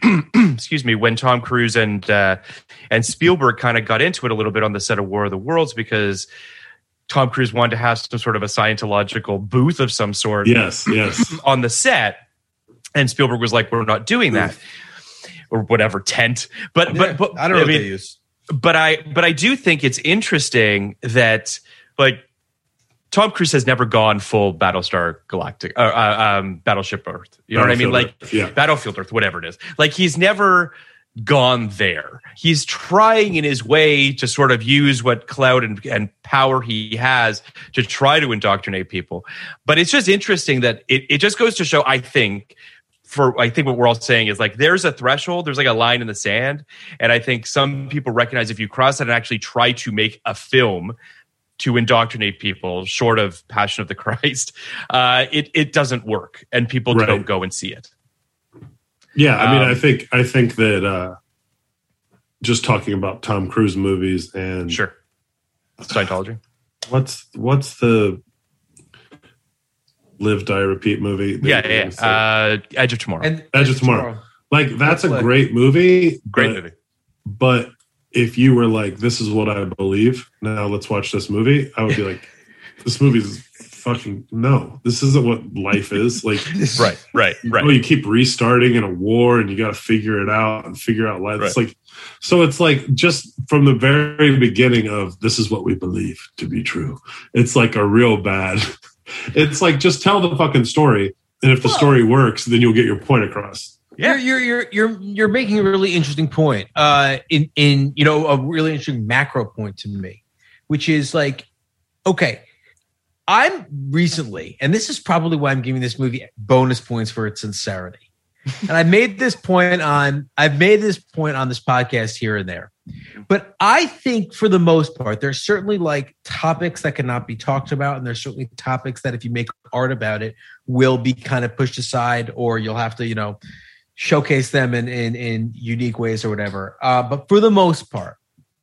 excuse me, when Tom Cruise and uh, and Spielberg kind of got into it a little bit on the set of War of the Worlds because Tom Cruise wanted to have some sort of a Scientological booth of some sort Yes, yes. on the set, and Spielberg was like, "We're not doing that," or whatever tent. But but, but I don't know what mean, they use. but I but I do think it's interesting that like Tom Cruise has never gone full Battlestar Galactic, uh, uh, um, Battleship Earth. You know what I mean? Battlefield Like Earth, yeah. Battlefield Earth, whatever it is. Like he's never gone there. He's trying in his way to sort of use what clout and, and power he has to try to indoctrinate people. But it's just interesting that it, it just goes to show, I think, for I think what we're all saying is like there's a threshold, there's like a line in the sand, and I think some people recognize if you cross that and actually try to make a film to indoctrinate people, short of Passion of the Christ, uh, it it doesn't work, and people Right. don't go and see it. Yeah, I mean, Um, I think I think that uh, just talking about Tom Cruise movies and Sure, Scientology. what's what's the Live, Die, Repeat movie? that Yeah, you're yeah. gonna say? Uh, Edge of Tomorrow. And Edge of Tomorrow. Like that's a Like- great movie. Great but, movie. But if you were like, "This is what I believe," now let's watch this movie, I would be like, "This movie's fucking no. This isn't what life is." Like, Right, right, right. oh, you keep restarting in a war, and you got to figure it out and figure out life. It's Right. like, so it's like just from the very beginning of this is what we believe to be true. It's like a real bad. It's like just tell the fucking story, and if the Well- story works, then you'll get your point across. Yeah. You're, you're you're you're you're making a really interesting point. Uh, in in you know a really interesting macro point to me, which is like, okay, I'm recently, and this is probably why I'm giving this movie bonus points for its sincerity. And I made this point on I've made this point on this podcast here and there, but I think for the most part, there's certainly like topics that cannot be talked about, and there's certainly topics that if you make art about it, will be kind of pushed aside, or you'll have to you know. showcase them in, in, in unique ways or whatever. Uh, but for the most part,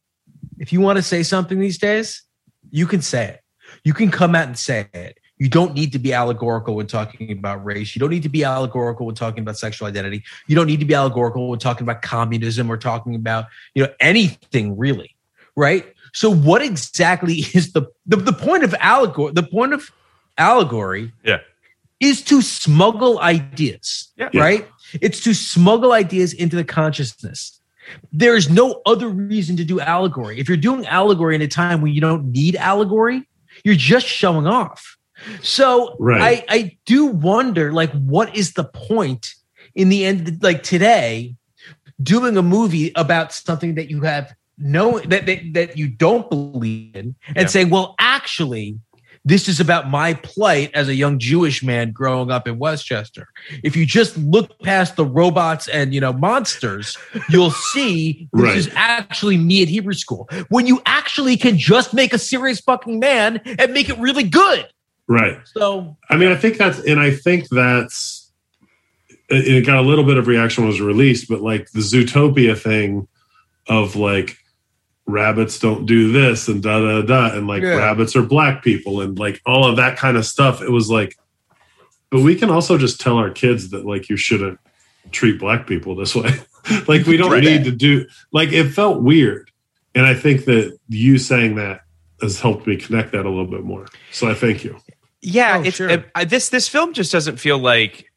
if you want to say something these days, you can say it. You can come out and say it. You don't need to be allegorical when talking about race. You don't need to be allegorical when talking about sexual identity. You don't need to be allegorical when talking about communism or talking about, you know, anything really, right? So what exactly is the the, the point of allegory? The point of allegory Yeah. is to smuggle ideas, Yeah. right? It's to smuggle ideas into the consciousness. There is no other reason to do allegory. If you're doing allegory in a time when you don't need allegory, you're just showing off. So Right. I, I do wonder, like, what is the point in the end, like today, doing a movie about something that you have no, that, that, that you don't believe in and Yeah. saying, well, actually, this is about my plight as a young Jewish man growing up in Westchester. If you just look past the robots and, you know, monsters, you'll see this Right. is actually me at Hebrew school. When you actually can just make a serious fucking man and make it really good. Right. So, I mean, I think that's, and I think that's, it it got a little bit of reaction when it was released, but like the Zootopia thing of like, rabbits don't do this and da da da, and like Yeah. rabbits are black people and like all of that kind of stuff. It was like, but we can also just tell our kids that like you shouldn't treat black people this way. Like we don't Right. need to do, like it felt weird. And I think that you saying that has helped me connect that a little bit more. So I thank you. Yeah, Oh, it's sure. uh, uh, this this film just doesn't feel like.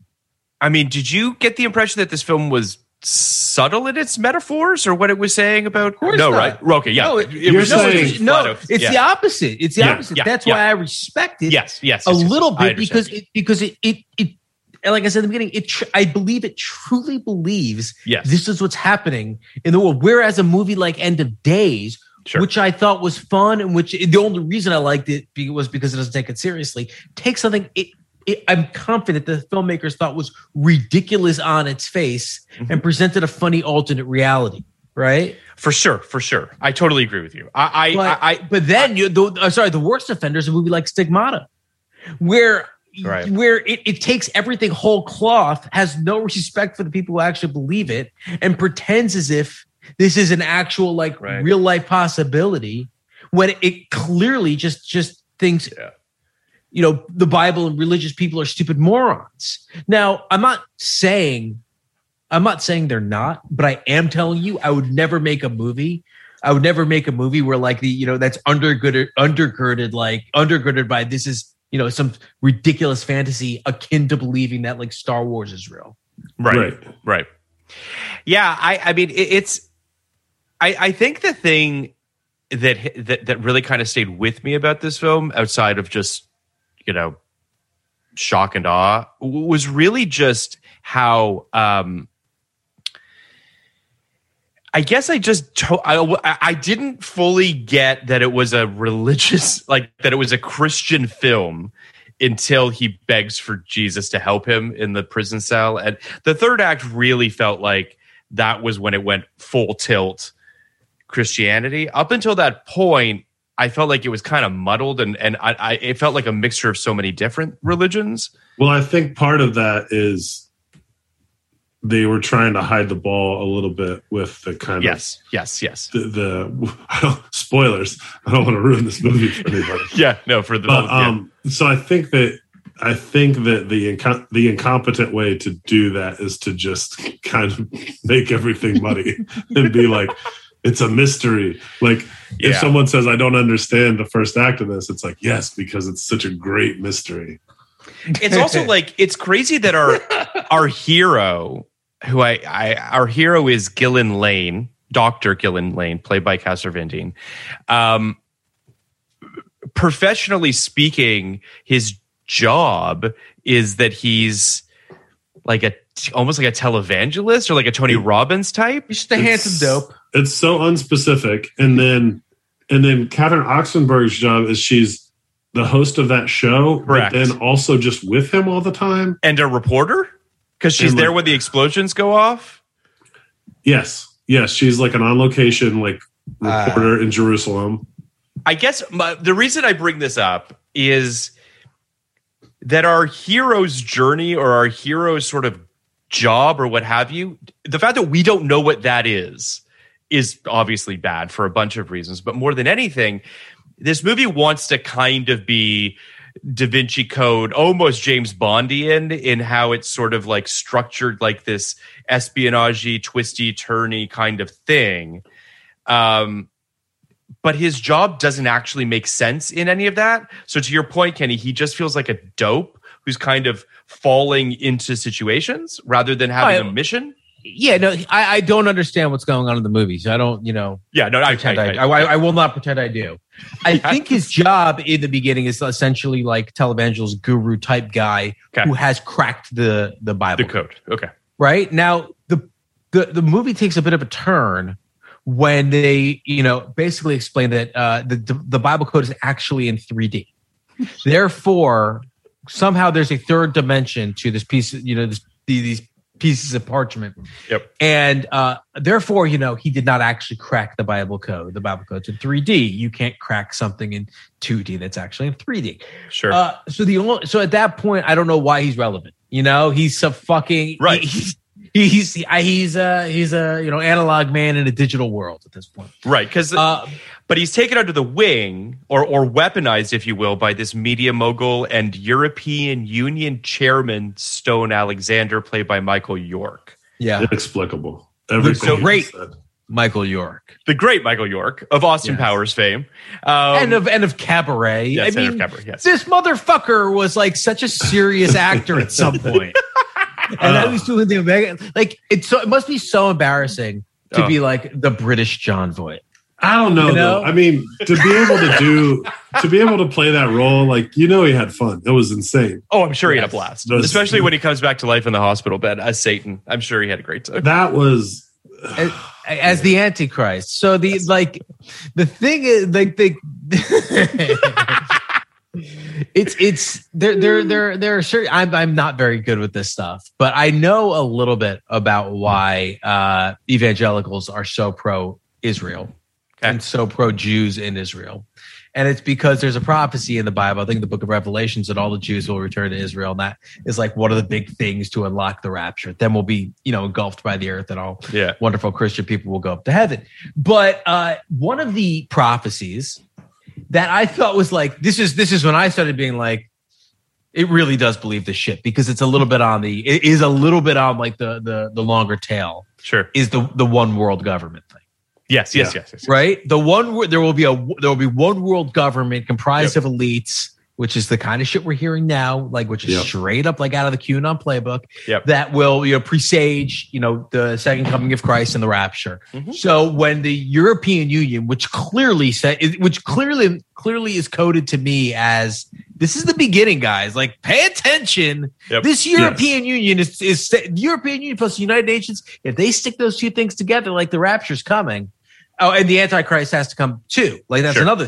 I mean, did you get the impression that this film was subtle in its metaphors or what it was saying about? Of course no, not. right? Okay, yeah. no, it- It You're was no, just saying- it's, flat no, out- it's yeah. the opposite. It's the Yeah, opposite. yeah, That's yeah. why I respect it. Yes, yes, a yes, yes, little yes. I bit because understand. it because it it it and like I said in the beginning, it tr- I believe it truly believes Yes. this is what's happening in the world. Whereas a movie like End of Days, Sure. which I thought was fun, and which the only reason I liked it be- was because it doesn't take it seriously. Take something it, it I'm confident the filmmakers thought was ridiculous on its face Mm-hmm. and presented a funny alternate reality. Right. For sure, for sure. I totally agree with you. I, I, But, I, I but then you, the, uh, sorry, the worst offender is a movie like Stigmata, where Right. where it, it takes everything whole cloth, has no respect for the people who actually believe it, and pretends as if this is an actual like Right. real life possibility, when it clearly just just thinks. Yeah. You know, the Bible and religious people are stupid morons. Now, I'm not saying, I'm not saying they're not, but I am telling you, I would never make a movie. I would never make a movie where like the, you know, that's undergirded, undergirded, like undergirded by this is, you know, some ridiculous fantasy akin to believing that like Star Wars is real. right, Right. right, Yeah, I, I mean, it, it's. I, I think the thing that that that really kind of stayed with me about this film, outside of just, you know, shock and awe, w- was really just how. Um, I guess I just to- I, I didn't fully get that it was a religious, like that it was a Christian film until he begs for Jesus to help him in the prison cell. And the third act really felt like that was when it went full tilt Christianity. Up until that point, I felt like it was kind of muddled, and and I, I it felt like a mixture of so many different religions. Well, I think part of that is they were trying to hide the ball a little bit with the kind yes, of yes, yes, the, the I don't, spoilers. I don't want to ruin this movie for anybody. yeah, no, for the but, yeah. um. So I think that I think that the inco- the incompetent way to do that is to just kind of make everything muddy and be like, it's a mystery. Like yeah. if someone says, I don't understand the first act of this, it's like, yes, because it's such a great mystery. It's also like, it's crazy that our our hero, who I, I our hero is Gillen Lane, Doctor Gillen Lane, played by Castor Van Dien. Um, professionally speaking, his job is that he's like a almost like a televangelist or like a Tony Robbins type. He's just a handsome dope. It's so unspecific. And then and then Catherine Oxenberg's job is she's the host of that show, correct, but then also just with him all the time. And a reporter? Because she's and there like, when the explosions go off? Yes. Yes. She's like an on location like reporter uh, in Jerusalem. I guess my, the reason I bring this up is that our hero's journey or our hero's sort of job or what have you, the fact that we don't know what that is, is obviously bad for a bunch of reasons. But more than anything, this movie wants to kind of be Da Vinci Code, almost James Bondian in how it's sort of like structured like this espionage-y, twisty-turny kind of thing. Um, but his job doesn't actually make sense in any of that. So to your point, Kenny, he just feels like a dope who's kind of falling into situations rather than having I, a mission. Yeah, no, I, I don't understand what's going on in the movie. So I don't, you know. Yeah, no, I, pretend I, I, I, I, I will not pretend I do. I yeah. think his job in the beginning is essentially like televangelist guru type guy okay. who has cracked the, the Bible. The code. Okay. Right? Now, the, the, the movie takes a bit of a turn when they, you know, basically explain that uh, the, the the Bible code is actually in three D. Therefore, somehow there's a third dimension to this piece, you know, this, these pieces of parchment. Yep. And uh, therefore, you know, he did not actually crack the Bible code. The Bible code's in three D. You can't crack something in two D that's actually in three D. Sure. Uh, so the only, so at that point, I don't know why he's relevant. You know, he's a fucking right. He, he's, He's he's a he's a you know analog man in a digital world at this point, right? Because, uh, but he's taken under the wing or or weaponized, if you will, by this media mogul and European Union chairman Stone Alexander, played by Michael York. Yeah, inexplicable. Everything the great Michael York, the great Michael York of Austin yes. Powers fame, um, and of and of Cabaret. Yes, I mean, and of Cabaret, yes. This motherfucker was like such a serious actor at some point. And uh, now he's doing the Omega. Like it's so, it must be so embarrassing to oh. be like the British John Voight. I don't know, you know? Though. I mean, to be able to do, to be able to play that role, like you know, he had fun. It was insane. Oh, I'm sure yes. he had a blast, was, especially when he comes back to life in the hospital bed as Satan. I'm sure he had a great time. That was as, as the Antichrist. So the like, the thing is, like the. It's it's there there there there are certain I'm I'm not very good with this stuff, but I know a little bit about why uh, evangelicals are so pro Israel okay. and so pro Jews in Israel, and it's because there's a prophecy in the Bible. I think the Book of Revelations that all the Jews will return to Israel, and that is like one of the big things to unlock the rapture. Then we'll be you know engulfed by the earth, and all yeah. wonderful Christian people will go up to heaven. But uh, one of the prophecies that I thought was like, this is this is when I started being like, it really does believe this shit because it's a little bit on the, it is a little bit on like the the the longer tail. Sure, is the the one world government thing. Yes, yes, yeah. yes, yes, yes. Right. The one there will be a there will be one world government comprised yep. of elites, which is the kind of shit we're hearing now, like which is yep. straight up like out of the QAnon playbook. Yep. That will you know presage you know the second coming of Christ and the rapture. Mm-hmm. So when the European Union, which clearly said, which clearly clearly is coded to me as this is the beginning, guys. Like pay attention. Yep. This European yes. Union is is the European Union plus the United Nations. If they stick those two things together, like the rapture's coming. Oh, and the Antichrist has to come too. Like that's sure. another thing.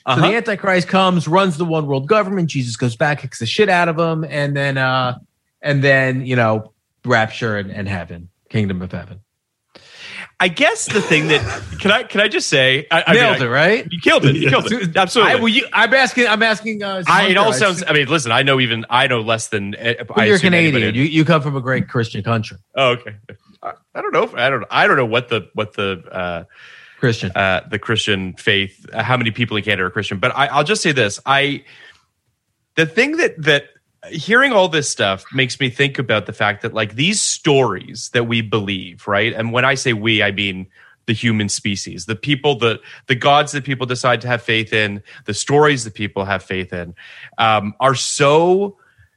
So Uh-huh. the Antichrist comes, runs the one world government. Jesus goes back, kicks the shit out of him, and then, uh, and then you know, rapture and, and heaven, kingdom of heaven. I guess the thing that can I can I just say I, I Nailed mean, I, it, right? You killed it. You killed it. Absolutely. I, well, you, I'm asking. I'm asking. Uh, I, it all Hunter, sounds. I mean, listen. I know even I know less than. Uh, I you're assume Canadian. anybody- You you come from a great Christian country. Oh, okay. I, I don't know. If, I don't. I don't know what the what the uh, Christian uh, the Christian faith. Uh, how many people in Canada are Christian? But I, I'll just say this. I the thing that that hearing all this stuff makes me think about the fact that like these stories that we believe, right? And when I say we, I mean the human species, the people, the the gods that people decide to have faith in, the stories that people have faith in, um, are so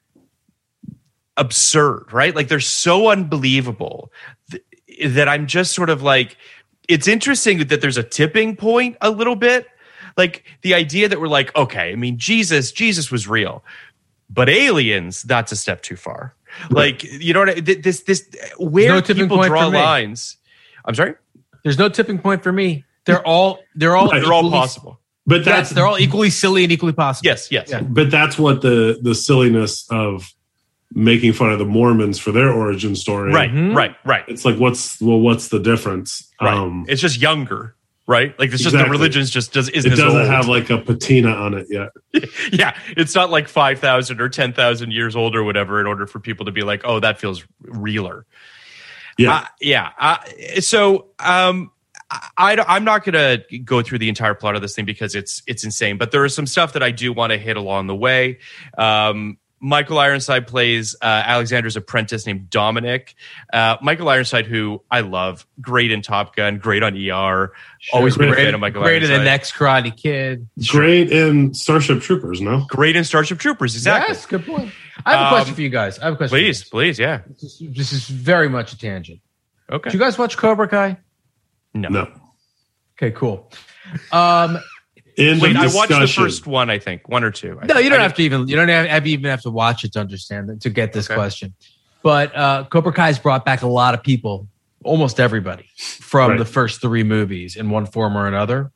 absurd, right? Like they're so unbelievable th- that I'm just sort of like, it's interesting that there's a tipping point a little bit. Like the idea that we're like, okay, I mean, Jesus, Jesus was real, but aliens, that's a step too far. Like, you know what I, this, this, where no tipping people point draw for me. lines. I'm sorry? There's no tipping point for me. They're all they're all Right. They're all equally- possible. But Yes, that's they're all equally silly and equally possible. Yes, yes. Yeah. but that's what the the silliness of making fun of the Mormons for their origin story. Right, Mhm. right, right, It's like what's well, what's the difference? right. Um, It's just younger, right? Like it's just the Exactly. religion's just does isn't it as doesn't old. have like a patina on it yet. Yeah, it's not like five thousand or ten thousand years old or whatever in order for people to be like, oh, that feels realer. Yeah. Uh, yeah. Uh, so um, I, I'm not going to go through the entire plot of this thing because it's it's insane. But there is some stuff that I do want to hit along the way. Um, Michael Ironside plays uh, Alexander's apprentice named Dominic. Uh, Michael Ironside, who I love, great in Top Gun, great on E R. Always been a fan of Michael Great in Ironside. the next Karate Kid. Great in Starship Troopers, no? Great in Starship Troopers, exactly. Yes, good point. I have a Um, question for you guys. I have a question. Please, for you please, yeah. guys. This is, this is very much a tangent. Okay. Did you guys watch Cobra Kai? No. No. Okay, cool. Um, End Wait, of I watched the discussion. first one, I think. One or two. I no, think. you don't I have to even. You don't have, have even have to watch it to understand it, to get this Okay. question. But uh, Cobra Kai's brought back a lot of people, almost everybody, from Right. the first three movies in one form or another.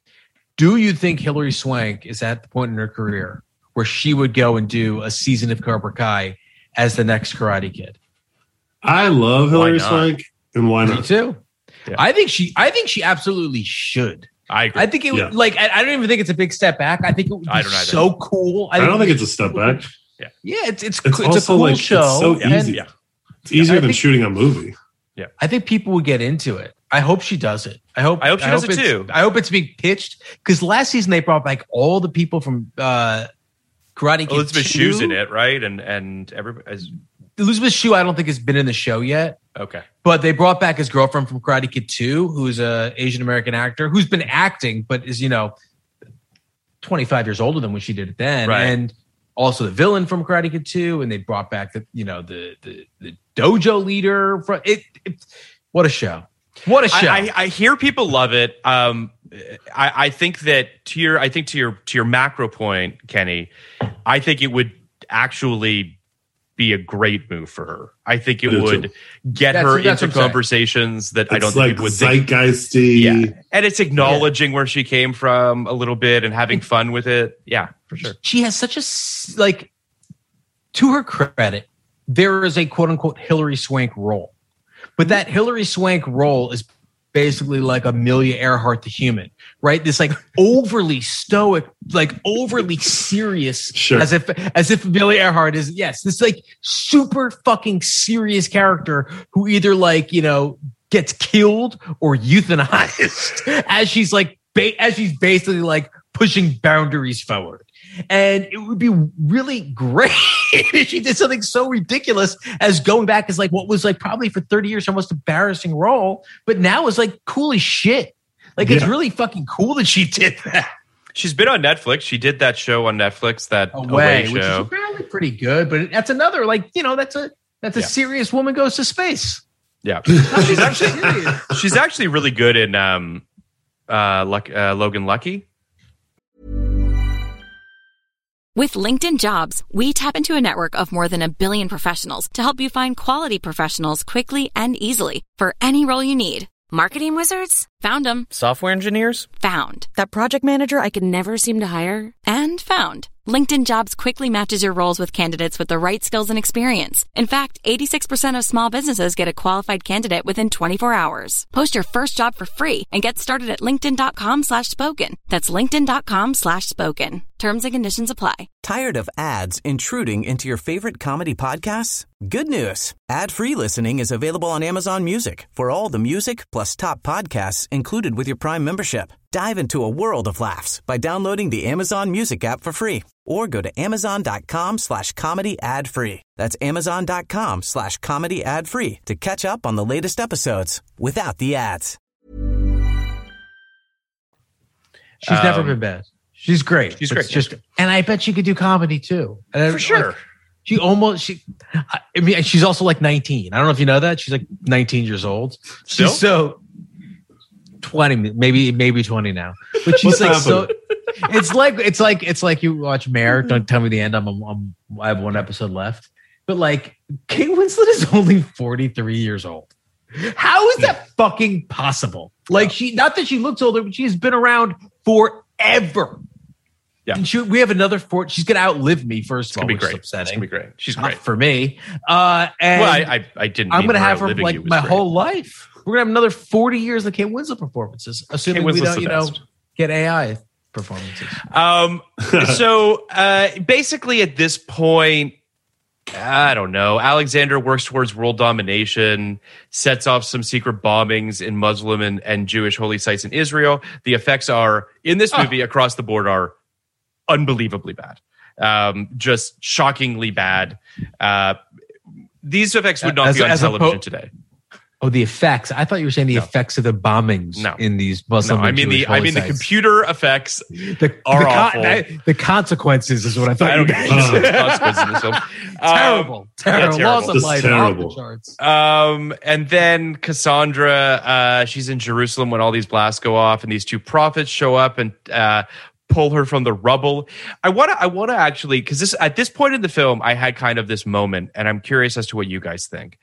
Do you think Hilary Swank is at the point in her career where she would go and do a season of Cobra Kai as the next Karate Kid? I love Hilary not? Swank, and why Me not? too. Yeah. I think she. I think she absolutely should. I agree. I think it would Yeah. like. I, I don't even think it's a big step back. I think it would be I don't either. so cool. I don't think it's a step back. Yeah, it's it's It's it's, a also cool like- it's show. so and easy. yeah. It's easier I than think- shooting a movie. I think people would get into it. I hope she does it. I hope. I hope she does it it's- too. I hope it's being pitched because last season they brought back all the people from uh, Karate Kid. Elizabeth two. Shue's in it, right? And and everybody. Is, Elizabeth Shue, I don't think has been in the show yet, okay. but they brought back his girlfriend from Karate Kid two, who's a Asian American actor who's been acting, but is you know twenty-five years older than when she did it then, Right. and also the villain from Karate Kid two, and they brought back the you know the the, the dojo leader from it, it. What a show! What a show! I, I, I hear people love it. Um, I, I think that to your, I think to your to your macro point, Kenny, I think it would actually be a great move for her. I think it I do would too. get That's- her that's what into I'm saying. conversations that I It's don't think like people would think. zeitgeisty. Yeah, and it's acknowledging where she came from a little bit and having fun with it. Yeah, for sure. she has such a s- like to her credit there is a quote unquote Hilary Swank role, but that Hilary Swank role is basically like Amelia Earhart the human, right? This like overly stoic, like overly serious, Sure. as if as if Amelia Earhart is yes this like super fucking serious character who either like you know gets killed or euthanized as she's like ba- as she's basically like pushing boundaries forward. And it would be really great if she did something so ridiculous as going back as like what was like probably for thirty years her most embarrassing role, but now is like cool as shit. Like it's Yeah. really fucking cool that she did that. She's been on Netflix. She did that show on Netflix, that Away, Away, which is show. apparently pretty good, but that's another like you know that's a that's a Yeah. serious woman goes to space. Yeah, she's actually she's actually really good in um, uh, Luck, uh, Logan Lucky. With LinkedIn Jobs, we tap into a network of more than a billion professionals to help you find quality professionals quickly and easily for any role you need. Marketing wizards? Found them. Software engineers? Found. That project manager I could never seem to hire? And found. LinkedIn Jobs quickly matches your roles with candidates with the right skills and experience. In fact, eighty-six percent of small businesses get a qualified candidate within twenty-four hours. Post your first job for free and get started at linkedin.com slash spoken. That's linkedin.com slash spoken. Terms and conditions apply. Tired of ads intruding into your favorite comedy podcasts? Good news. Ad-free listening is available on Amazon Music for all the music plus top podcasts included with your Prime membership. Dive into a world of laughs by downloading the Amazon Music app for free or go to amazon.com slash comedy ad free. That's amazon.com slash comedy ad free to catch up on the latest episodes without the ads. She's Um, never been bad. She's great. She's But great. it's Just, and I bet she could do comedy too. And For I- sure. like, she almost, she, I mean, she's also like nineteen. I don't know if you know that. She's like nineteen years old. Still? She's so twenty, maybe, maybe twenty now. But she's What's like, so happening? it's like, it's like, it's like you watch Mare. Don't tell me the end. I'm, I'm, I have one episode left. But like, Kate Winslet is only forty-three years old. How is that fucking possible? Like, she, not that she looks older, but she's been around forever. Yeah. And she, we have another four. She's going to outlive me, first It's of all, gonna be which is great. It's upsetting. gonna be great. She's Not great. for me. Uh, and Well, I, I, I didn't. I'm mean going to her have her outliving like you was my great. whole life. We're going to have another forty years of Kate Winslet performances, assuming Kate we Winslet's don't, the you know, best. get A I performances. Um, so uh, basically, at this point, I don't know. Alexander works towards world domination, sets off some secret bombings in Muslim and, and Jewish holy sites in Israel. The effects are in this movie across the board are unbelievably bad, um, just shockingly bad. Uh, these effects would not As- be on as a television po- today. Oh, the effects. I thought you were saying the No. effects of the bombings No. in these Muslim No, I and mean Jewish the I holy mean the sites. computer effects The, are the, con- awful. I- the consequences is what I thought. I don't you get meant. the consequences in this film. Terrible, Um, terrible, yeah, loss terrible. of Just life, terrible. off the charts. Um, and then Cassandra, uh, she's in Jerusalem when all these blasts go off, and these two prophets show up and uh, pull her from the rubble. I want to, I want to actually, because this at this point in the film, I had kind of this moment, and I'm curious as to what you guys think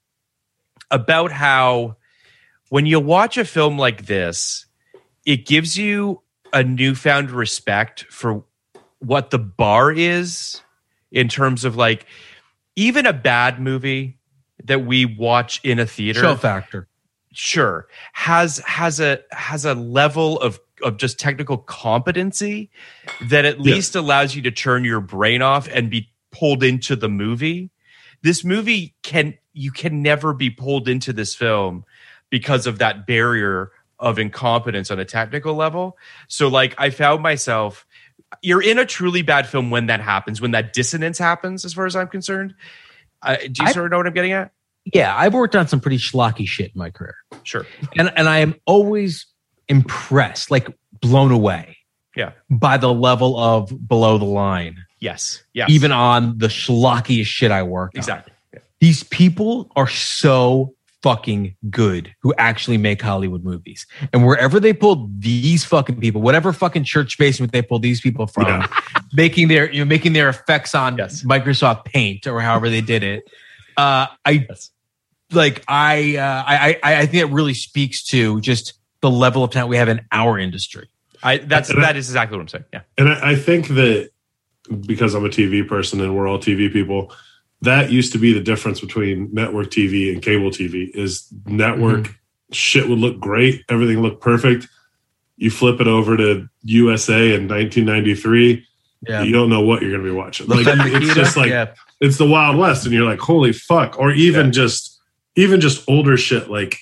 about how when you watch a film like this, it gives you a newfound respect for what the bar is in terms of like even a bad movie that we watch in a theater. Show factor. Sure, has has a has a level of of just technical competency that at Yeah. least allows you to turn your brain off and be pulled into the movie. This movie can you can never be pulled into this film because of that barrier of incompetence on a technical level. So like I found myself, you're in a truly bad film when that happens, when that dissonance happens, as far as I'm concerned. Uh, do you I- sort of know what I'm getting at? Yeah, I've worked on some pretty schlocky shit in my career. Sure. And and I am always impressed, like blown away Yeah. by the level of below the line, Yes. Yes. even on the schlockiest shit I work on. exactly. Yeah. These people are so fucking good who actually make Hollywood movies. And wherever they pull these fucking people, whatever fucking church basement they pull these people from, Yeah. making their you know making their effects on Yes. Microsoft Paint or however they did it. Uh, I Yes. like I, uh, I I I think it really speaks to just the level of talent we have in our industry. I that's And I- that is exactly what I'm saying. Yeah. And I, I think that because I'm a T V person and we're all T V people, that used to be the difference between network T V and cable T V is network Mm-hmm. shit would look great. Everything looked perfect. You flip it over to U S A in nineteen ninety-three. Yeah. You don't know what you're going to be watching. Look Like at it's Nikita. just like, Yeah. it's the Wild West and you're like, holy fuck. Or even Yeah. just, even just older shit. Like,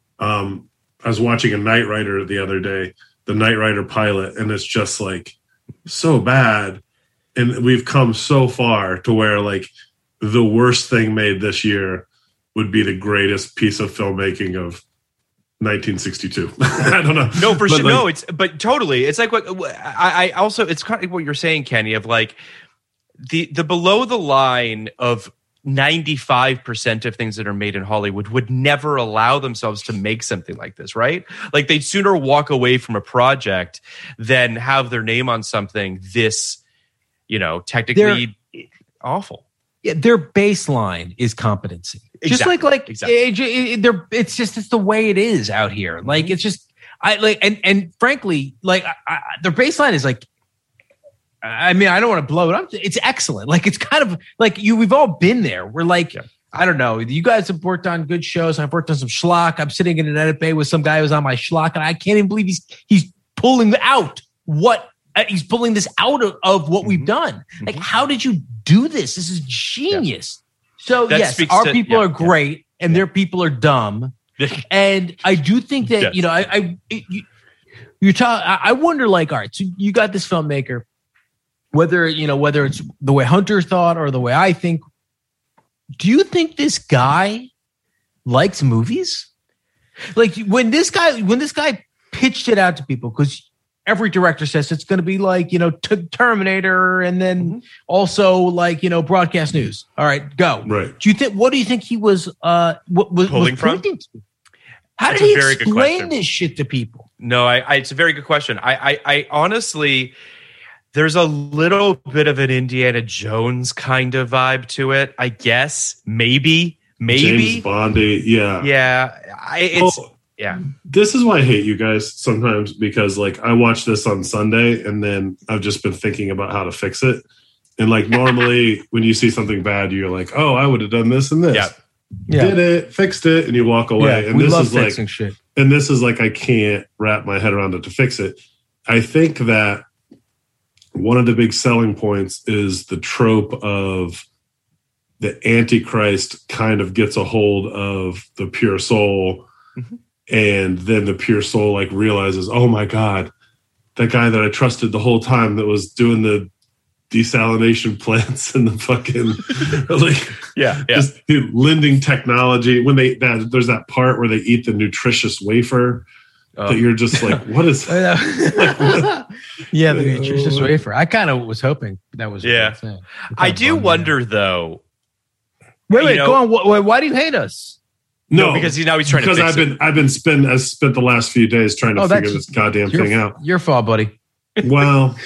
um, I was watching a Knight Rider the other day, the Knight Rider pilot, and it's just like so bad. And we've come so far to where like the worst thing made this year would be the greatest piece of filmmaking of nineteen sixty-two. I don't know. No, for But, sure. like, no, it's but totally. It's like what I, I also. It's kind of what you're saying, Kenny. Of like the the below the line of ninety-five percent of things that are made in Hollywood would never allow themselves to make something like this, right? Like they'd sooner walk away from a project than have their name on something this, you know, technically awful. Yeah, their baseline is competency. Just Exactly. like like Exactly. it, it, they're, it's just it's the way it is out here. Like it's just I like, and and frankly, like I, I, their baseline is like, I mean, I don't want to blow it up. It's excellent. Like it's kind of like you. We've all been there. We're like, yeah. I don't know. You guys have worked on good shows. I've worked on some schlock. I'm sitting in an edit bay with some guy who's on my schlock, and I can't even believe he's he's pulling out what uh, he's pulling this out of, of what mm-hmm. we've done. Like, mm-hmm. how did you do this? This is genius. Yeah. So that yes, our to, people yeah, are great, yeah. and their people are dumb. And I do think that, yes. you know, I, I you, you're talking, I wonder, like, all right, so you got this filmmaker, whether, you know, whether it's the way Hunter thought or the way I think, do you think this guy likes movies? Like when this guy, when this guy pitched it out to people, because every director says it's going to be like, you know, t- Terminator and then mm-hmm. also like, you know, broadcast news. All right, go. Right. Do you think, what do you think he was, uh, what was, Pulling was from? To? How That's did he a very good explain question. this shit to people? No, I, I, it's a very good question. I, I, I honestly, there's a little bit of an Indiana Jones kind of vibe to it, I guess. Maybe, maybe. James Bondy, yeah. Yeah. I, it's, oh, yeah. This is why I hate you guys sometimes, because like I watch this on Sunday and then I've just been thinking about how to fix it. And like normally when you see something bad, you're like, oh, I would have done this and this. Yeah. Yeah. Did it, fixed it, and you walk away. Yeah, and we this love is fixing like, shit. And this is like I can't wrap my head around it to fix it. I think that one of the big selling points is the trope of the Antichrist kind of gets a hold of the pure soul, mm-hmm. and then the pure soul like realizes, oh my God, that guy that I trusted the whole time that was doing the desalination plants and the fucking like yeah, yeah. just lending technology when they that there's that part where they eat the nutritious wafer oh. that you're just like, what is like, what? Yeah, the nutritious wafer. I kind of was hoping that was yeah. I do wonder out. though. Wait, wait, know, go on. Why, why do you hate us? No, no because he's now he's trying because to. Because I've been it. I've been spend I spent the last few days trying to oh, figure this goddamn your, thing out. Your fault, buddy. Well.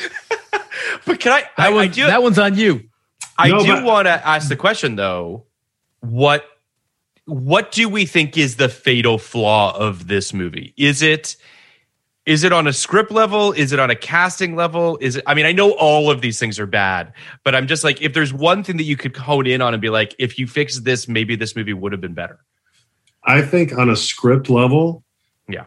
But can I? That, I, one, I do, that one's on you. I no, do want to ask the question though. What What do we think is the fatal flaw of this movie? Is it Is it on a script level? Is it on a casting level? Is it? I mean, I know all of these things are bad, but I'm just like, if there's one thing that you could hone in on and be like, if you fix this, maybe this movie would have been better. I think on a script level, yeah,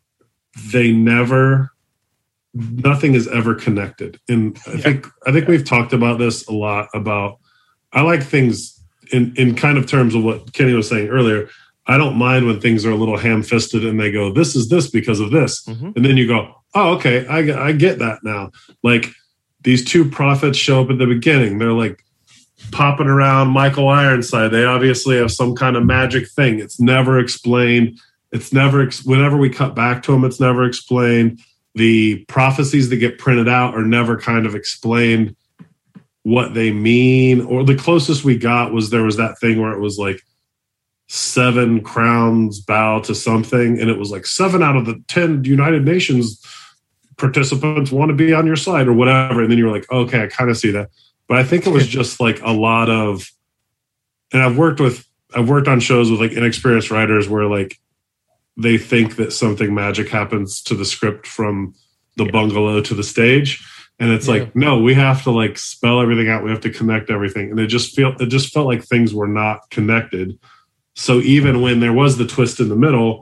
they never. Nothing is ever connected. And I yeah. think I think we've talked about this a lot about I like things in, in kind of terms of what Kenny was saying earlier. I don't mind when things are a little ham-fisted and they go, this is this because of this. Mm-hmm. And then you go, oh, okay, I, I get that now. Like these two prophets show up at the beginning. They're like popping around Michael Ironside. They obviously have some kind of magic thing. It's never explained. It's never, ex- whenever we cut back to them, it's never explained. The prophecies that get printed out are never kind of explained what they mean. Or the closest we got was there was that thing where it was like seven crowns bow to something. And it was like seven out of the ten United Nations participants want to be on your side or whatever. And then you're like, okay, I kind of see that. But I think it was just like a lot of, and I've worked with, I've worked on shows with like inexperienced writers where like, they think that something magic happens to the script from the yeah. bungalow to the stage. And it's yeah. like, no, we have to like spell everything out. We have to connect everything. And it just feel it just felt like things were not connected. So even when there was the twist in the middle,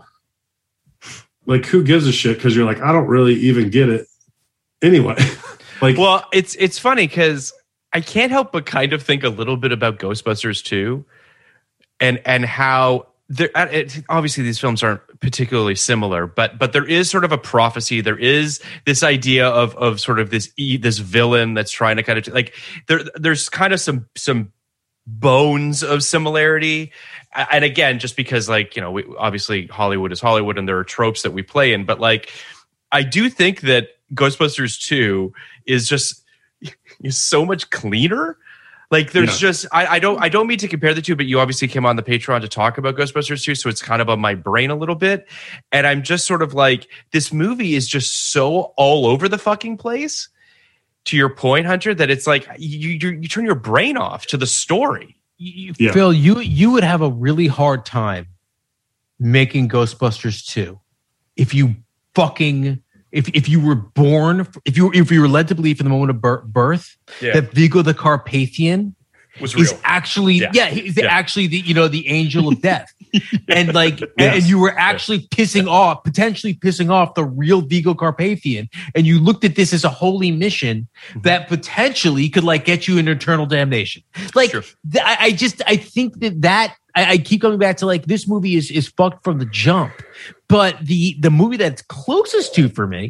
like who gives a shit? Because you're like, I don't really even get it anyway. Like, well, it's it's funny because I can't help but kind of think a little bit about Ghostbusters too, and and how. There, it, obviously, these films aren't particularly similar, but but there is sort of a prophecy. There is this idea of of sort of this this villain that's trying to kind of like there. There's kind of some some bones of similarity, and again, just because like you know, we, obviously Hollywood is Hollywood, and there are tropes that we play in. But like, I do think that Ghostbusters two is just is so much cleaner. Like there's yeah. just I, I don't I don't mean to compare the two, but you obviously came on the Patreon to talk about Ghostbusters two, so it's kind of on my brain a little bit. And I'm just sort of like, this movie is just so all over the fucking place. To your point, Hunter, that it's like you you, you turn your brain off to the story. You, yeah. Phil, you you would have a really hard time making Ghostbusters two if you fucking if if you were born if you if you were led to believe from the moment of bir- birth Yeah. that Vigo the Carpathian Was real. is actually Yeah. yeah, he's Yeah. actually the you know the angel of death. And like Yes. and you were actually pissing off potentially pissing off the real Vigo Carpathian, and you looked at this as a holy mission that potentially could like get you an eternal damnation. Like Sure. th- I, I just I think that that I, I keep coming back to like this movie is is fucked from the jump, but the the movie that's closest to for me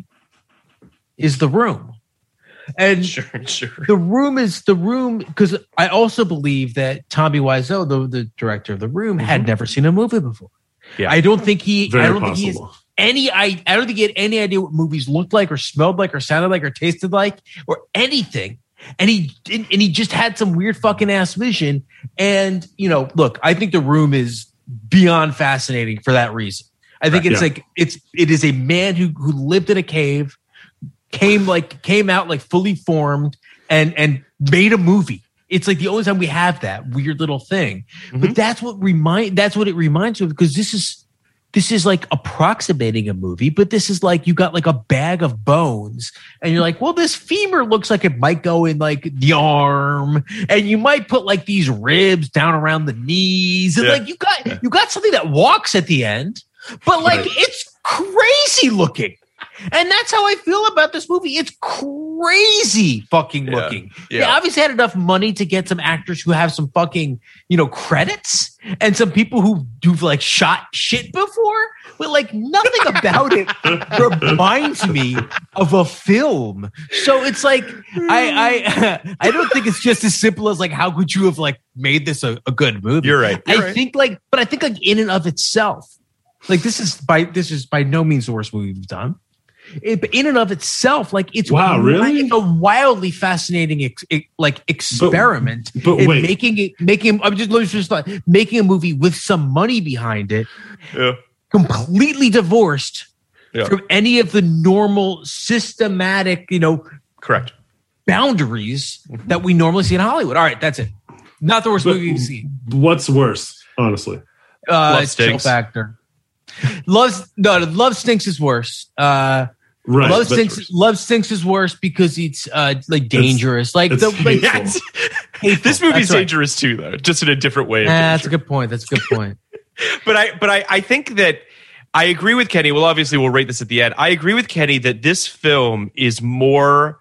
is The Room. And Sure, sure. the room is the room because I also believe that Tommy Wiseau, the, the director of The Room, had never seen a movie before. Yeah. I don't think he. Very I don't think he has possible. any. I. I don't think he had any idea what movies looked like, or smelled like, or sounded like, or tasted like, or anything. And he and he just had some weird fucking ass vision. And you know, look, I think The Room is beyond fascinating for that reason. I think Right, it's yeah. like it's it is a man who who lived in a cave. Came like came out like fully formed and and made a movie. It's like the only time we have that weird little thing. Mm-hmm. But that's what remind that's what it reminds me of, because this is this is like approximating a movie, but this is like you got like a bag of bones and you're like, well, this femur looks like it might go in like the arm, and you might put like these ribs down around the knees, and Yeah. like you got you got something that walks at the end, but like Right. it's crazy looking. And that's how I feel about this movie. It's crazy fucking Yeah. looking. Yeah. They obviously had enough money to get some actors who have some fucking, you know, credits, and some people who who've like shot shit before, but like nothing about it reminds me of a film. So it's like I I I don't think it's just as simple as like how could you have like made this a, a good movie. You're right. You're I right. think like, but I think like in and of itself, like this is by this is by no means the worst movie we've done. It, but in and of itself, like it's Wow, really? it's a wildly fascinating ex, ex- like experiment but in wait. making it making. I'm just let me just thought, making a movie with some money behind it, Yeah. completely divorced Yeah. from any of the normal systematic, you know, Correct. boundaries that we normally see in Hollywood. All right, that's it. Not the worst But movie we've seen. What's worse, honestly? Uh, Love it's Chill Stinks. Factor. Love no, Love Stinks is worse. Uh, Right. Love but- Stinks. Love Stinks is worse because it's uh, like dangerous. Like it's the like, hateful. hateful. This movie's That's right. dangerous too, though, just in a different way. Nah, that's a good point. That's a good point. But I, but I, I think that I agree with Kenny. Well, obviously, we'll rate this at the end. I agree with Kenny that this film is more,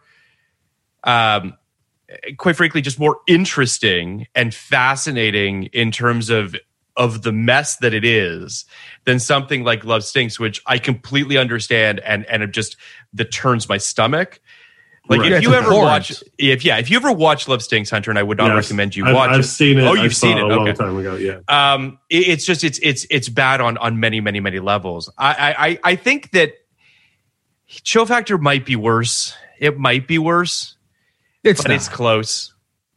um, quite frankly, just more interesting and fascinating in terms of of the mess that it is than something like Love Stinks, which I completely understand and and it just that turns my stomach. Like Right. if Yeah, you it's ever abhorrent. watch, if yeah, if you ever watch Love Stinks, Hunter, and I would not Yes. recommend you I've, watch I've it. seen it. Oh, I you've saw seen it. a long Okay. time ago. Yeah. Um, it- it's just it's it's it's bad on on many many many levels. I I I think that Chill Factor might be worse. It might be worse, It's but not. it's close.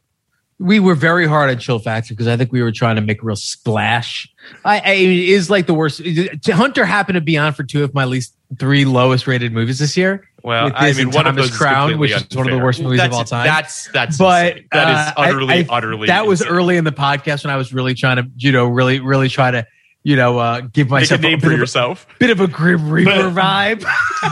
We were very hard on Chill Factor because I think we were trying to make a real splash. I, I it is like the worst. Hunter happened to be on for two of my least three lowest rated movies this year. Well, With I this mean, and one of Thomas those is Crown, completely which is one of the unfair. worst movies that's, of all time. That's that's but insane. that is uh, I- utterly I- utterly. that was insane. early in the podcast when I was really trying to, you know, really really try to, you know, uh, give Make a myself name bit for of a- yourself. bit of a Grim Reaper But- vibe.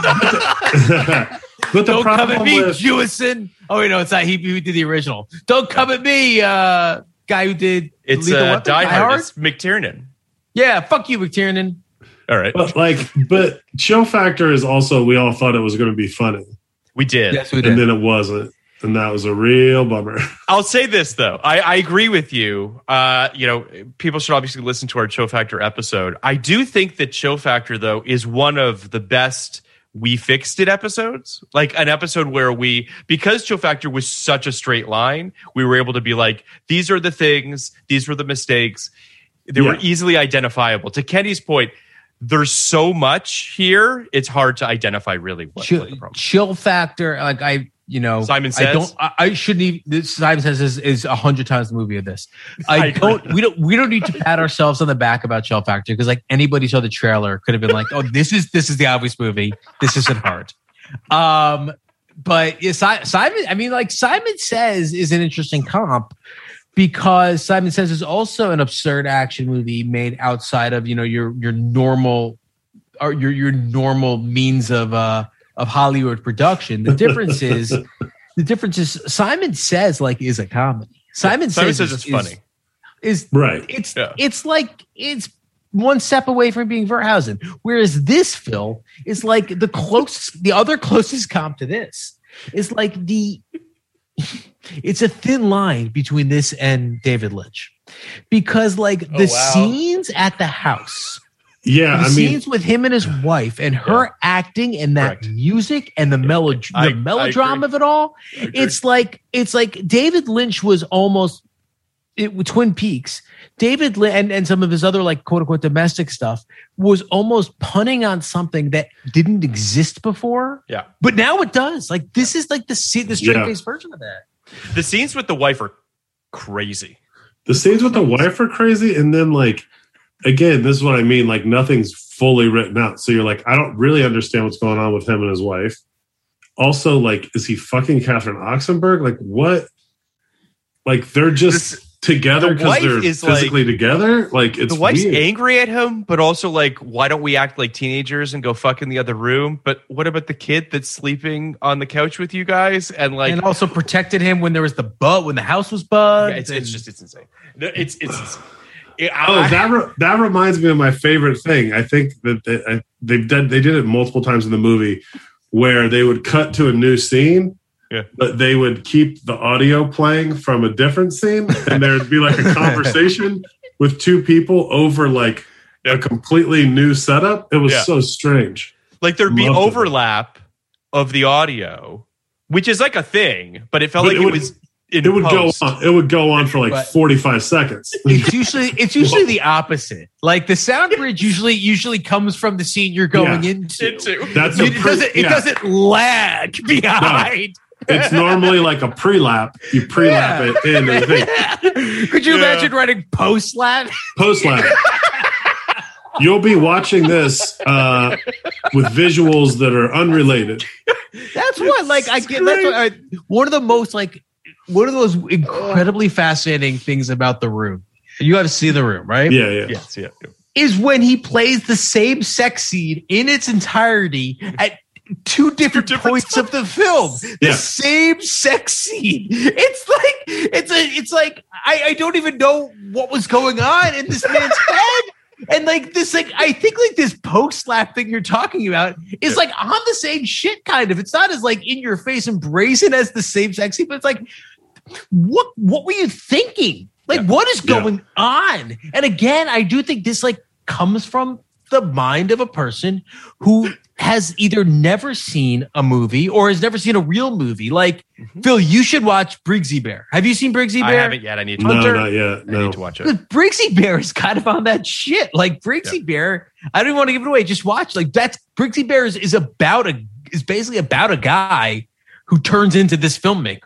But the Don't come problem at me, with Jewison. Oh wait, no, it's not. He, he did the original. Don't come at me, uh, guy who did It's Lethal uh, Weapon, Die Hard. It's McTiernan. Yeah, fuck you, McTiernan. All right, but like, but Chill Factor is also we all thought it was going to be funny, we did. Yes, we and did. then it wasn't, and that was a real bummer. I'll say this though, I, I agree with you. Uh, you know, people should obviously listen to our Chill Factor episode. I do think that Chill Factor though is one of the best We Fixed It episodes. Like an episode where we, because Chill Factor was such a straight line, we were able to be like, these are the things, these were the mistakes. They were Yeah. easily identifiable. To Kenny's point, there's so much here, it's hard to identify really what, chill, what the problem is. chill factor. Like I, you know, Simon I Says? don't. I, I shouldn't even. This Simon Says is is a hundred times the movie of this. I, I agree. don't. We don't. We don't need to pat ourselves on the back about Chill Factor because like anybody saw the trailer could have been like, oh, this is this is the obvious movie. This isn't hard. Um, but yeah, Si- Simon. I mean, like Simon Says is an interesting comp. Because Simon Says is also an absurd action movie made outside of, you know, your your normal are your your normal means of uh of Hollywood production. The difference is the difference is Simon Says like is a comedy. Simon, Simon Says, Says is, it's funny. Is, is right. It's yeah. it's like it's one step away from being Verhoeven. Whereas this film is like the closest, the other closest comp to this is like the. It's a thin line between this and David Lynch, because like the oh, wow. scenes at the house, yeah, the I scenes mean, with him and his wife and her yeah. acting and that Correct. music and the melo the I, melodrama I of it all. It's like it's like David Lynch was almost it, with Twin Peaks. David Lynch and, and some of his other like quote unquote domestic stuff was almost punning on something that didn't exist before. Yeah. But now it does. Like this is like the the straight Yeah. face version of that. The scenes with the wife are crazy. the scenes with the wife are crazy, and then like again, this is what I mean. Like nothing's fully written out, so you're like, I don't really understand what's going on with him and his wife. Also, like, is he fucking Catherine Oxenberg? Like what? Like they're just. This- Together The because wife they're is, physically like- together. Like it's the wife's weird. angry at him, but also like, why don't we act like teenagers and go fuck in the other room? But what about the kid that's sleeping on the couch with you guys? And like, and also protected him when there was the bug when the house was bugged. yeah, it's, it's just it's insane. No, It's it's. It, Oh, I, that re- that reminds me of my favorite thing. I think that they, I, they've done they did it multiple times in the movie, where they would cut to a new scene. Yeah. But they would keep the audio playing from a different scene, and there would be like a conversation with two people over like Yeah. a completely new setup. It was Yeah. so strange. like there'd be Loved it. overlap of the audio, which is like a thing, but it felt But like it it, would- was. In It would post. go on. It would go on for like But- forty-five seconds. It's usually it's usually the opposite. Like the sound bridge usually usually comes from the scene you're going Yeah. into. Into. That's You- a it pre- doesn't it yeah. doesn't lag behind. It's normally like a pre-lap. You pre-lap Yeah. it in and think Could you Yeah. imagine writing post lap? post-lap. You'll be watching this uh, with visuals that are unrelated. That's what like I get. That's what I, one of the most like one of those incredibly fascinating things about The Room. You got to see The Room, right? Yeah, yeah. Yes, yeah. yeah. Is when he plays the same sex scene in its entirety at two different, different points of the film. The Yeah. same sex scene. It's like it's a it's like I, I don't even know what was going on in this man's head. And like this, like I think like this post slap thing you're talking about is like on the same shit kind of. It's not as like in your face and brazen as the same sex scene, but it's like what what were you thinking? Like Yeah. what is Yeah. going on? And again, I do think this like comes from the mind of a person who has either never seen a movie or has never seen a real movie. Like Phil, you should watch Briggsy Bear. Have you seen Briggsy I Bear? haven't yet. I need to. No, watch it. not yet. I No. need to watch it. Because Briggsy Bear is kind of on that shit. Like Briggsy Bear, I don't even want to give it away. Just watch. Like that's Briggsy Bear is, is about a is basically about a guy who turns into this filmmaker.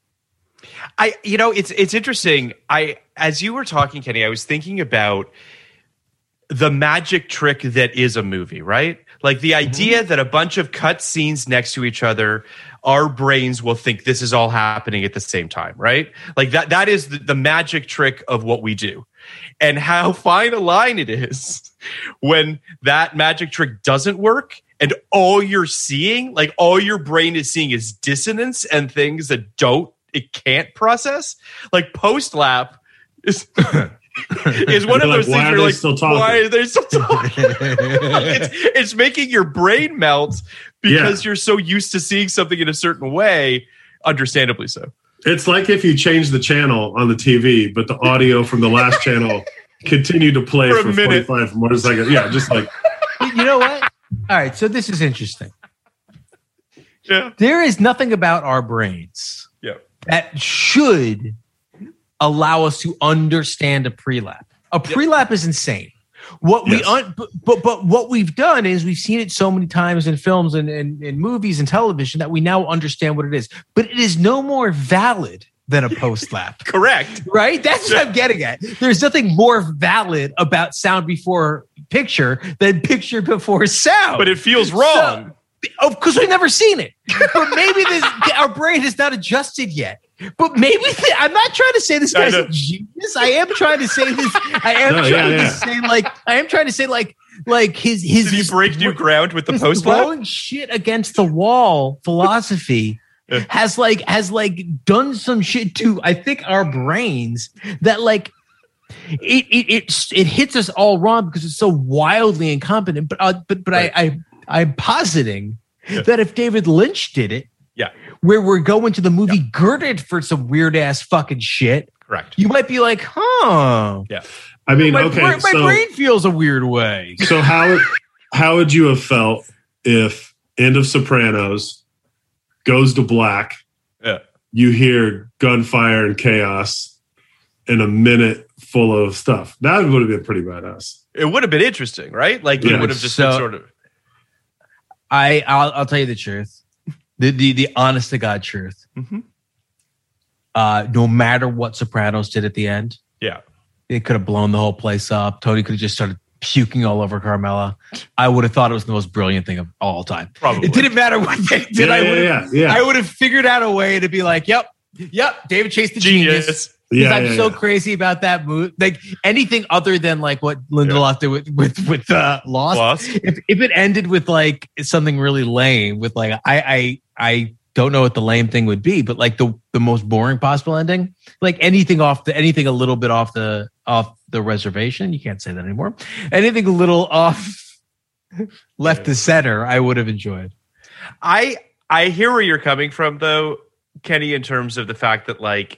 I, you know, it's it's interesting. I, as you were talking, Kenny, I was thinking about the magic trick that is a movie, right? Like the idea that a bunch of cut scenes next to each other, our brains will think this is all happening at the same time, right? Like that that is the, the magic trick of what we do. And how fine a line it is when that magic trick doesn't work and all you're seeing, like all your brain is seeing is dissonance and things that don't, it can't process. Like post lap is is one of You're those like, why things are you're they like, still talking? why are they still talking? it's, it's making your brain melt because Yeah. you're so used to seeing something in a certain way, understandably so. It's like if you change the channel on the T V, but the audio from the last channel continued to play For a for, minute. forty-five more seconds. Yeah, just like You know what? All right, so this is interesting. Yeah. There is nothing about our brains Yeah. that should allow us to understand a pre-lap. A pre-lap is insane. What we Yes. un- but, but but what we've done is we've seen it so many times in films and, and, and movies and television that we now understand what it is. But it is no more valid than a post-lap. Correct. Right? That's what I'm getting at. There's nothing more valid about sound before picture than picture before sound. But it feels wrong. Of course, we've never seen it. But maybe this, our brain has not adjusted yet. But maybe th- I'm not trying to say this I guy's know. a genius. I am trying to say this. I am No, trying yeah, to yeah. say like I am trying to say like like his his Did he break new ground with the his post lab? throwing shit against the wall philosophy has like has like done some shit to I think our brains that like it it it, it hits us all wrong because it's so wildly incompetent. But uh, but but right. I, I I'm positing yeah. that if David Lynch did it, yeah, where we're going to the movie yeah. girded for some weird ass fucking shit, correct? You might be like, huh? Yeah. I mean, my, okay, my, my so, brain feels a weird way. So how how would you have felt if End of Sopranos goes to black? Yeah. You hear gunfire and chaos in a minute full of stuff. That would have been pretty badass. It would have been interesting, right? Like yeah. it would have just so, been sort of. I I'll, I'll tell you the truth, the the, the honest to God truth. Mm-hmm. Uh, no matter what Sopranos did at the end, yeah, it could have blown the whole place up. Tony could have just started puking all over Carmela. I would have thought it was the most brilliant thing of all time. Probably. It didn't matter what they did. Yeah, I would yeah, have, yeah, yeah. I would have figured out a way to be like, yep, yep, David Chase the genius. genius. Because yeah, I'm yeah, so yeah. crazy about that movie. Like anything other than like what Lindelof yeah. did with with with uh, Lost. Lost. If if it ended with like something really lame, with like I I I don't know what the lame thing would be, but like the the most boring possible ending, like anything off the anything a little bit off the off the reservation. You can't say that anymore. Anything a little off left yeah. to center, I would have enjoyed. I I hear where you're coming from, though, Kenny, in terms of the fact that like.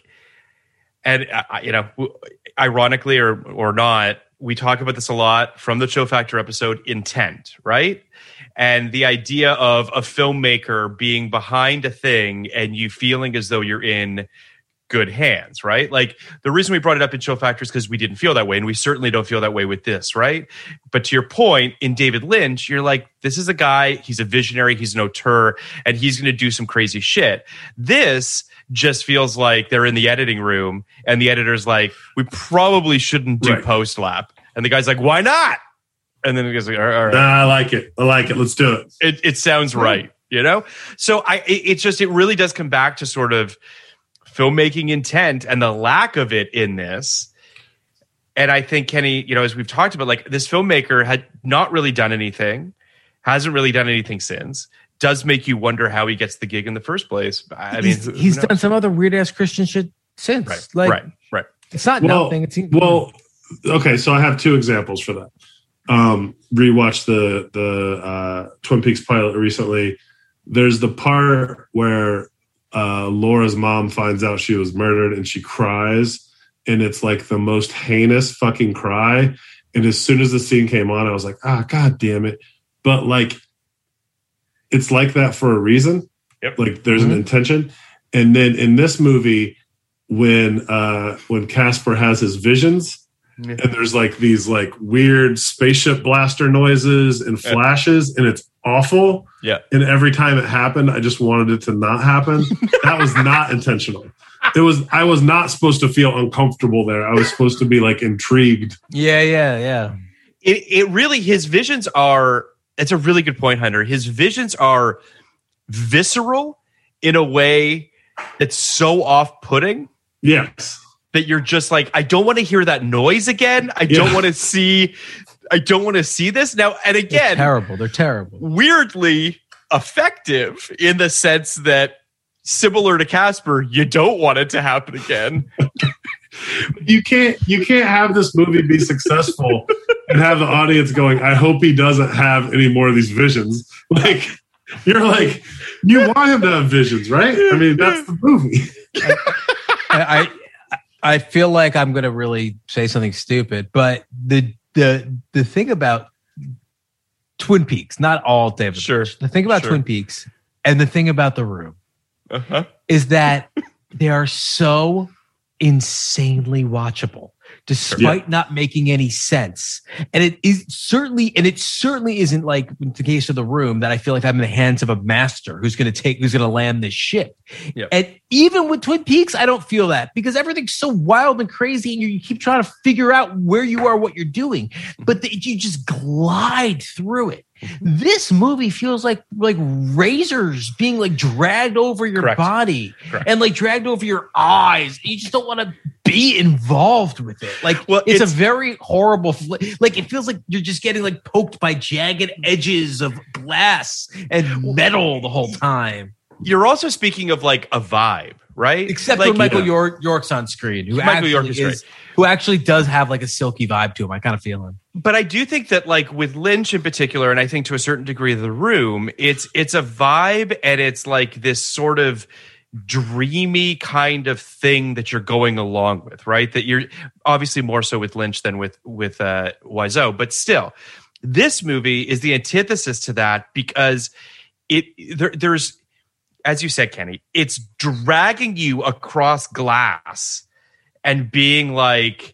And, uh, you know, ironically or or not, we talk about this a lot from the Show Factor episode, intent, right? And the idea of a filmmaker being behind a thing and you feeling as though you're in good hands, right? Like the reason we brought it up in Show Factor is because we didn't feel that way. And we certainly don't feel that way with this, right? But to your point, in David Lynch, you're like, this is a guy, he's a visionary, he's an auteur, and he's going to do some crazy shit. This just feels like they're in the editing room and the editor's like, we probably shouldn't do right. post lap. And the guy's like, why not? And then the guy's like, all right. All right. Nah, I like it. I like it. Let's do it. It, it sounds right. You know? So I, it, it's just, it really does come back to sort of filmmaking intent and the lack of it in this. And I think, Kenny, you know, as we've talked about, like this filmmaker had not really done anything, hasn't really done anything since. Does make you wonder how he gets the gig in the first place. I he's, mean, who, he's who done some other weird ass Christian shit since. Right, like, right, right. It's not well, nothing. It's well, okay. So I have two examples for that. Um, rewatched the the uh, Twin Peaks pilot recently. There's the part where uh, Laura's mom finds out she was murdered and she cries, and it's like the most heinous fucking cry. And as soon as the scene came on, I was like, ah, god damn it. But like, it's like that for a reason. Yep. Like there's Mm-hmm. an intention. And then in this movie, when uh, when Casper has his visions, yeah. and there's like these like weird spaceship blaster noises and flashes, and it's awful. Yeah. And every time it happened, I just wanted it to not happen. That was not intentional. It was I was not supposed to feel uncomfortable there. I was supposed to be like intrigued. Yeah, yeah, yeah. It it really his visions are. It's a really good point, Hunter. His visions are visceral in a way that's so off-putting. Yes. That you're just like, I don't want to hear that noise again. I Yeah. don't want to see I don't want to see this. Now, and again, They're terrible. They're terrible. Weirdly effective in the sense that similar to Casper, you don't want it to happen again. You can't you can't have this movie be successful and have the audience going, I hope he doesn't have any more of these visions. Like you're like, you want him to have visions, right? I mean, that's the movie. I, I I feel like I'm gonna really say something stupid, but the the the thing about Twin Peaks, not all David Sure. Lynch, the thing about Sure. Twin Peaks and the thing about The Room Uh-huh. is that they are so insanely watchable despite Yeah. not making any sense. And it is certainly, and it certainly isn't like in the case of The Room that I feel like I'm in the hands of a master who's going to take, who's going to land this ship. Yeah. And even with Twin Peaks, I don't feel that because everything's so wild and crazy and you, you keep trying to figure out where you are, what you're doing, but the, you just glide through it. This movie feels like like razors being like dragged over your Correct. body Correct. and like dragged over your eyes. You just don't want to be involved with it. Like, Well, it's, it's- a very horrible. Fl- like, it feels like you're just getting like poked by jagged edges of glass and metal the whole time. You're also speaking of like a vibe, right? Except like, for Michael you know, York, York's on screen, who Michael actually York is is, great. who actually does have like a silky vibe to him. I kind of feel him. But I do think that, like with Lynch in particular, and I think to a certain degree, The Room, it's it's a vibe, and it's like this sort of dreamy kind of thing that you're going along with, right? That you're obviously more so with Lynch than with with uh, Wiseau, but still, this movie is the antithesis to that because it there, there's, as you said, Kenny, it's dragging you across glass and being like,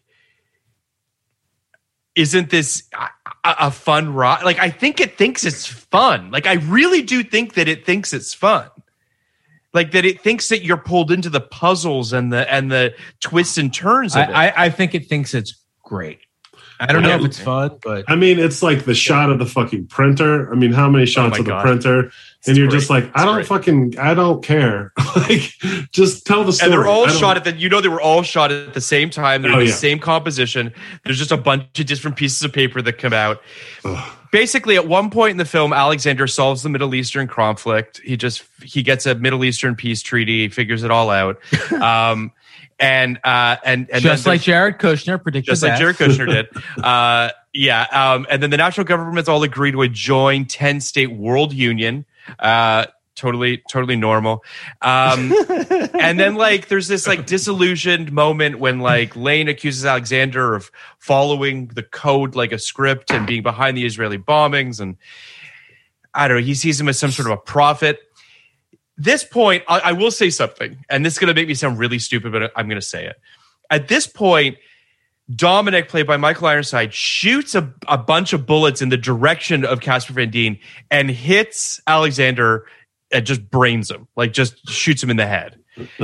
isn't this a, a fun ride? Like, I think it thinks it's fun. Like, I really do think that it thinks it's fun. Like, that it thinks that you're pulled into the puzzles and the and the twists and turns of I, it. I, I think it thinks it's great. I don't know if it's fun, but I mean, it's like the shot of the fucking printer. I mean, how many shots my of the God. printer? It's and you're great. just like, I It's don't great. fucking, I don't care. Like, just tell the story. And they're all I don't- shot at the, you know, they were all shot at the same time. They're Oh, in the yeah. same composition. There's just a bunch of different pieces of paper that come out. Basically, at one point in the film, Alexander solves the Middle Eastern conflict. He just, he gets a Middle Eastern peace treaty, figures it all out. Um, and, uh, and, and just then like Jared Kushner predicted, just like that. Jared Kushner did. Uh, yeah. Um, and then the national governments all agreed to a joint ten state world union. Uh, totally, totally normal. Um, and then like, there's this like disillusioned moment when like Lane accuses Alexander of following the code like a script and being behind the Israeli bombings. And I don't know, he sees him as some sort of a prophet. This point, I, I will say something, and this is going to make me sound really stupid, but I'm going to say it. At this point, Dominic, played by Michael Ironside, shoots a, a bunch of bullets in the direction of Casper Van Dien and hits Alexander and just brains him, like just shoots him in the head.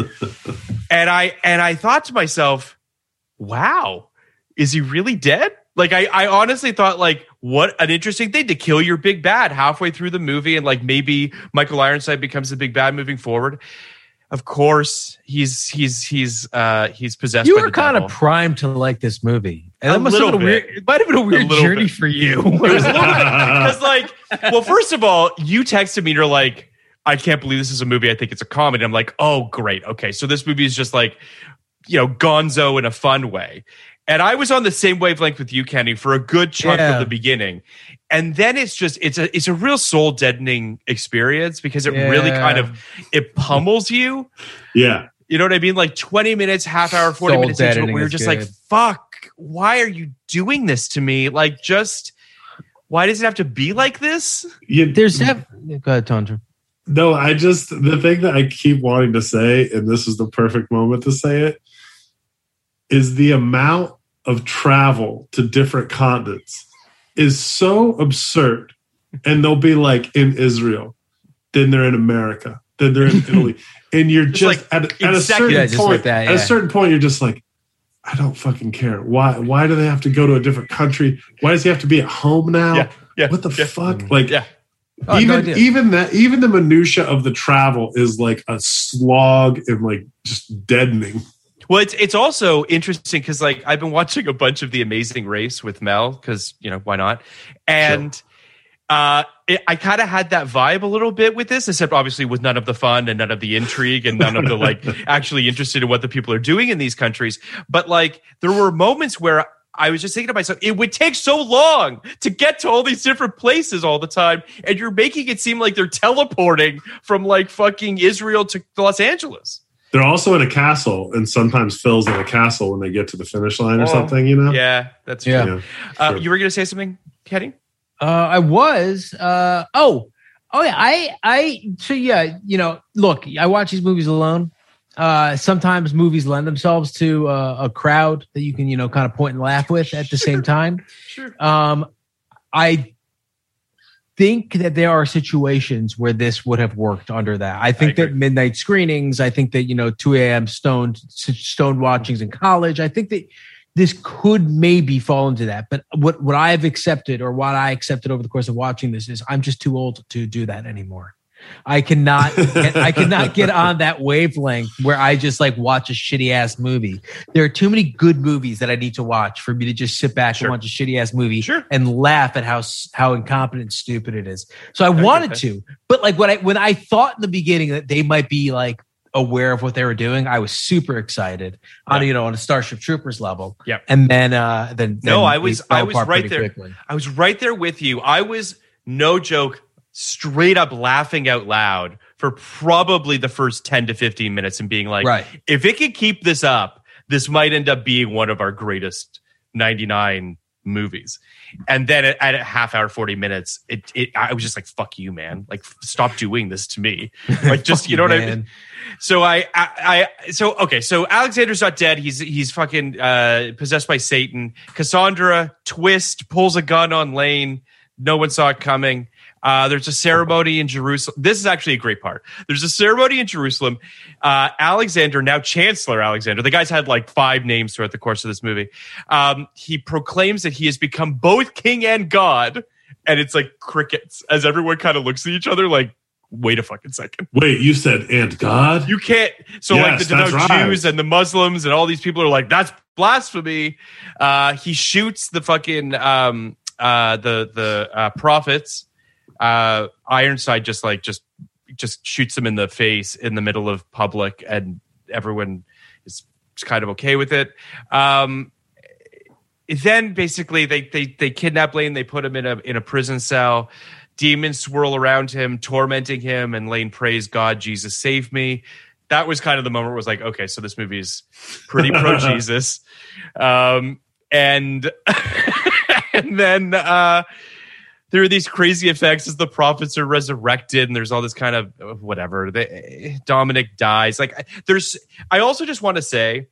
and I and I thought to myself, wow, is he really dead? Like, I, I honestly thought, like, what an interesting thing to kill your big bad halfway through the movie, and like maybe Michael Ironside becomes the big bad moving forward. Of course, he's he's he's uh, he's possessed. You by were the kind devil. of primed to like this movie. And A that must have little been a weird, bit. it might have been a weird little journey bit. for you. It was a little bit because, like, well, first of all, you texted me. You're like, I can't believe this is a movie. I think it's a comedy. I'm like, oh, great. Okay, so this movie is just like, you know, gonzo in a fun way. And I was on the same wavelength with you, Kenny, for a good chunk Yeah. of the beginning. And then it's just it's a it's a real soul deadening experience because it really Yeah. kind of it pummels you. Yeah. You know what I mean? Like twenty minutes, half hour, forty Soul minutes into it, deadening where you're is just good. like, fuck, why are you doing this to me? Like, just why does it have to be like this? You, There's def- go ahead, Tondra. No, I just, the thing that I keep wanting to say, and this is the perfect moment to say it, is the amount of travel to different continents is so absurd. And they'll be like in Israel, then they're in America, then they're in Italy. And you're just like at, in at a seconds. certain Yeah, just point, like that, at a yeah. certain point, you're just like, I don't fucking care. Why why do they have to go to a different country? Why does he have to be at home now? Yeah, yeah, what the yeah. fuck? Like Yeah. Oh, no even idea. even that even the minutia of the travel is like a slog and like just deadening. Well, it's it's also interesting because like I've been watching a bunch of The Amazing Race with Mel because you know why not, and Sure. uh, it, I kind of had that vibe a little bit with this, except obviously with none of the fun and none of the intrigue and none of the like actually interested in what the people are doing in these countries. But like there were moments where I was just thinking to myself, it would take so long to get to all these different places all the time, and you're making it seem like they're teleporting from like fucking Israel to Los Angeles. They're also in a castle, and sometimes Phil's in a castle when they get to the finish line or Oh, something. You know? Yeah, that's Yeah. true. Yeah, Uh, sure. you were going to say something, Kenny? Uh, I was. Uh, oh, oh yeah. I, I. So yeah. You know, look. I watch these movies alone. Uh, sometimes movies lend themselves to uh, a crowd that you can, you know, kind of point and laugh with at the same time. Sure. Um, I think that there are situations where this would have worked under that. I think I that midnight screenings. I think that you know, two a.m. stoned stoned watchings in college. I think that this could maybe fall into that. But what, what I've accepted or what I accepted over the course of watching this is I'm just too old to do that anymore. I cannot, get, I cannot get on that wavelength where I just like watch a shitty ass movie. There are too many good movies that I need to watch for me to just sit back sure. and watch a shitty ass movie sure. and laugh at how how incompetent and stupid it is. So I, I wanted to, but like when I when I thought in the beginning that they might be like aware of what they were doing, I was super excited on yeah. you know on a Starship Troopers level. Yeah, and then uh, then, then no, I was I was right there. Quickly. I was right there with you. I was no joke. Straight up laughing out loud for probably the first ten to fifteen minutes and being like, right. if it could keep this up, this might end up being one of our greatest ninety-nine movies. And then at, at a half hour, forty minutes, it, it, I was just like, fuck you, man. Like, stop doing this to me. Like, just, you know what man. I mean? So I, I, I, so, okay. So Alexander's not dead. He's, he's fucking, uh, possessed by Satan. Cassandra twist, pulls a gun on Lane. No one saw it coming. Uh, there's a ceremony in Jerusalem. This is actually a great part. There's a ceremony in Jerusalem. Uh, Alexander, now Chancellor Alexander, the guy's had like five names throughout the course of this movie. Um, he proclaims that he has become both king and God. And it's like crickets as everyone kind of looks at each other like, wait a fucking second. Wait, you said and God? You can't. So yes, like the devout right. Jews and the Muslims and all these people are like, that's blasphemy. Uh, he shoots the fucking, um, uh, the, the uh, prophets. Uh, Ironside just like just just shoots him in the face in the middle of public, and everyone is kind of okay with it. Um, then basically they they they kidnap Lane. They put him in a in a prison cell. Demons swirl around him, tormenting him, and Lane prays, "God, Jesus, save me." That was kind of the moment where it was like, okay, so this movie is pretty pro Jesus, um, and and then. Uh, There are these crazy effects as the prophets are resurrected, and there's all this kind of whatever. They, Dominic dies. Like, there's. I also just want to say,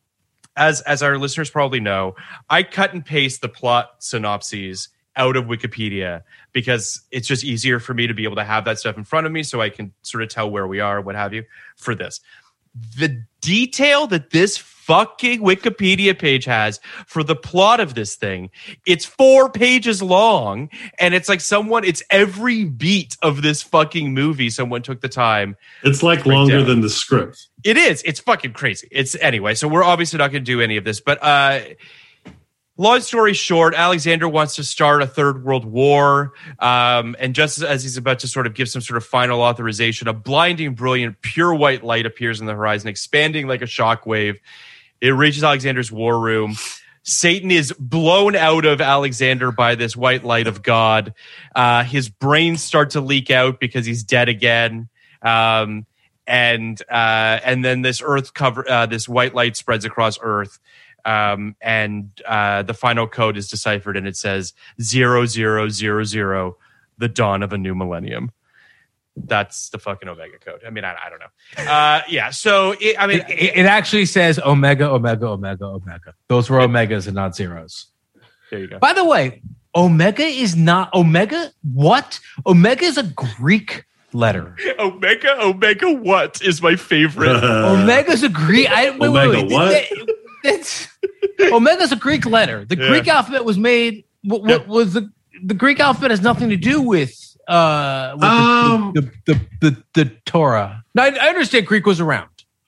as as our listeners probably know, I cut and paste the plot synopses out of Wikipedia because it's just easier for me to be able to have that stuff in front of me, so I can sort of tell where we are, what have you. For this, the detail that this fucking Wikipedia page has for the plot of this thing, it's four pages long, and it's like someone, it's every beat of this fucking movie someone took the time. It's like longer down. than the script. It is. It's fucking crazy. It's anyway, so we're obviously not going to do any of this, but uh long story short, Alexander wants to start a third world war. Um, and just as he's about to sort of give some sort of final authorization, a blinding, brilliant, pure white light appears on the horizon, expanding like a shockwave. It reaches Alexander's war room. Satan is blown out of Alexander by this white light of God. Uh, his brains start to leak out because he's dead again. Um, and uh, and then this earth cover, uh, this white light spreads across Earth. Um, and uh, the final code is deciphered, and it says zero zero zero zero, the dawn of a new millennium. That's the fucking Omega code. I mean, I, I don't know. Uh, yeah. So it, I mean, it, it actually says Omega, Omega, Omega, Omega. Those were Omegas and not zeros. There you go. By the way, Omega is not Omega. What? Omega is a Greek letter. Omega, Omega. What is my favorite? Uh, Omega's a Greek. I, wait, Omega wait, wait. what? It's, Omega's a Greek letter. The yeah. Greek alphabet was made. What, what yeah. was the the Greek alphabet has nothing to do with. Uh, with um, the, the, the, the, the Torah. Now, I, I understand Greek was around.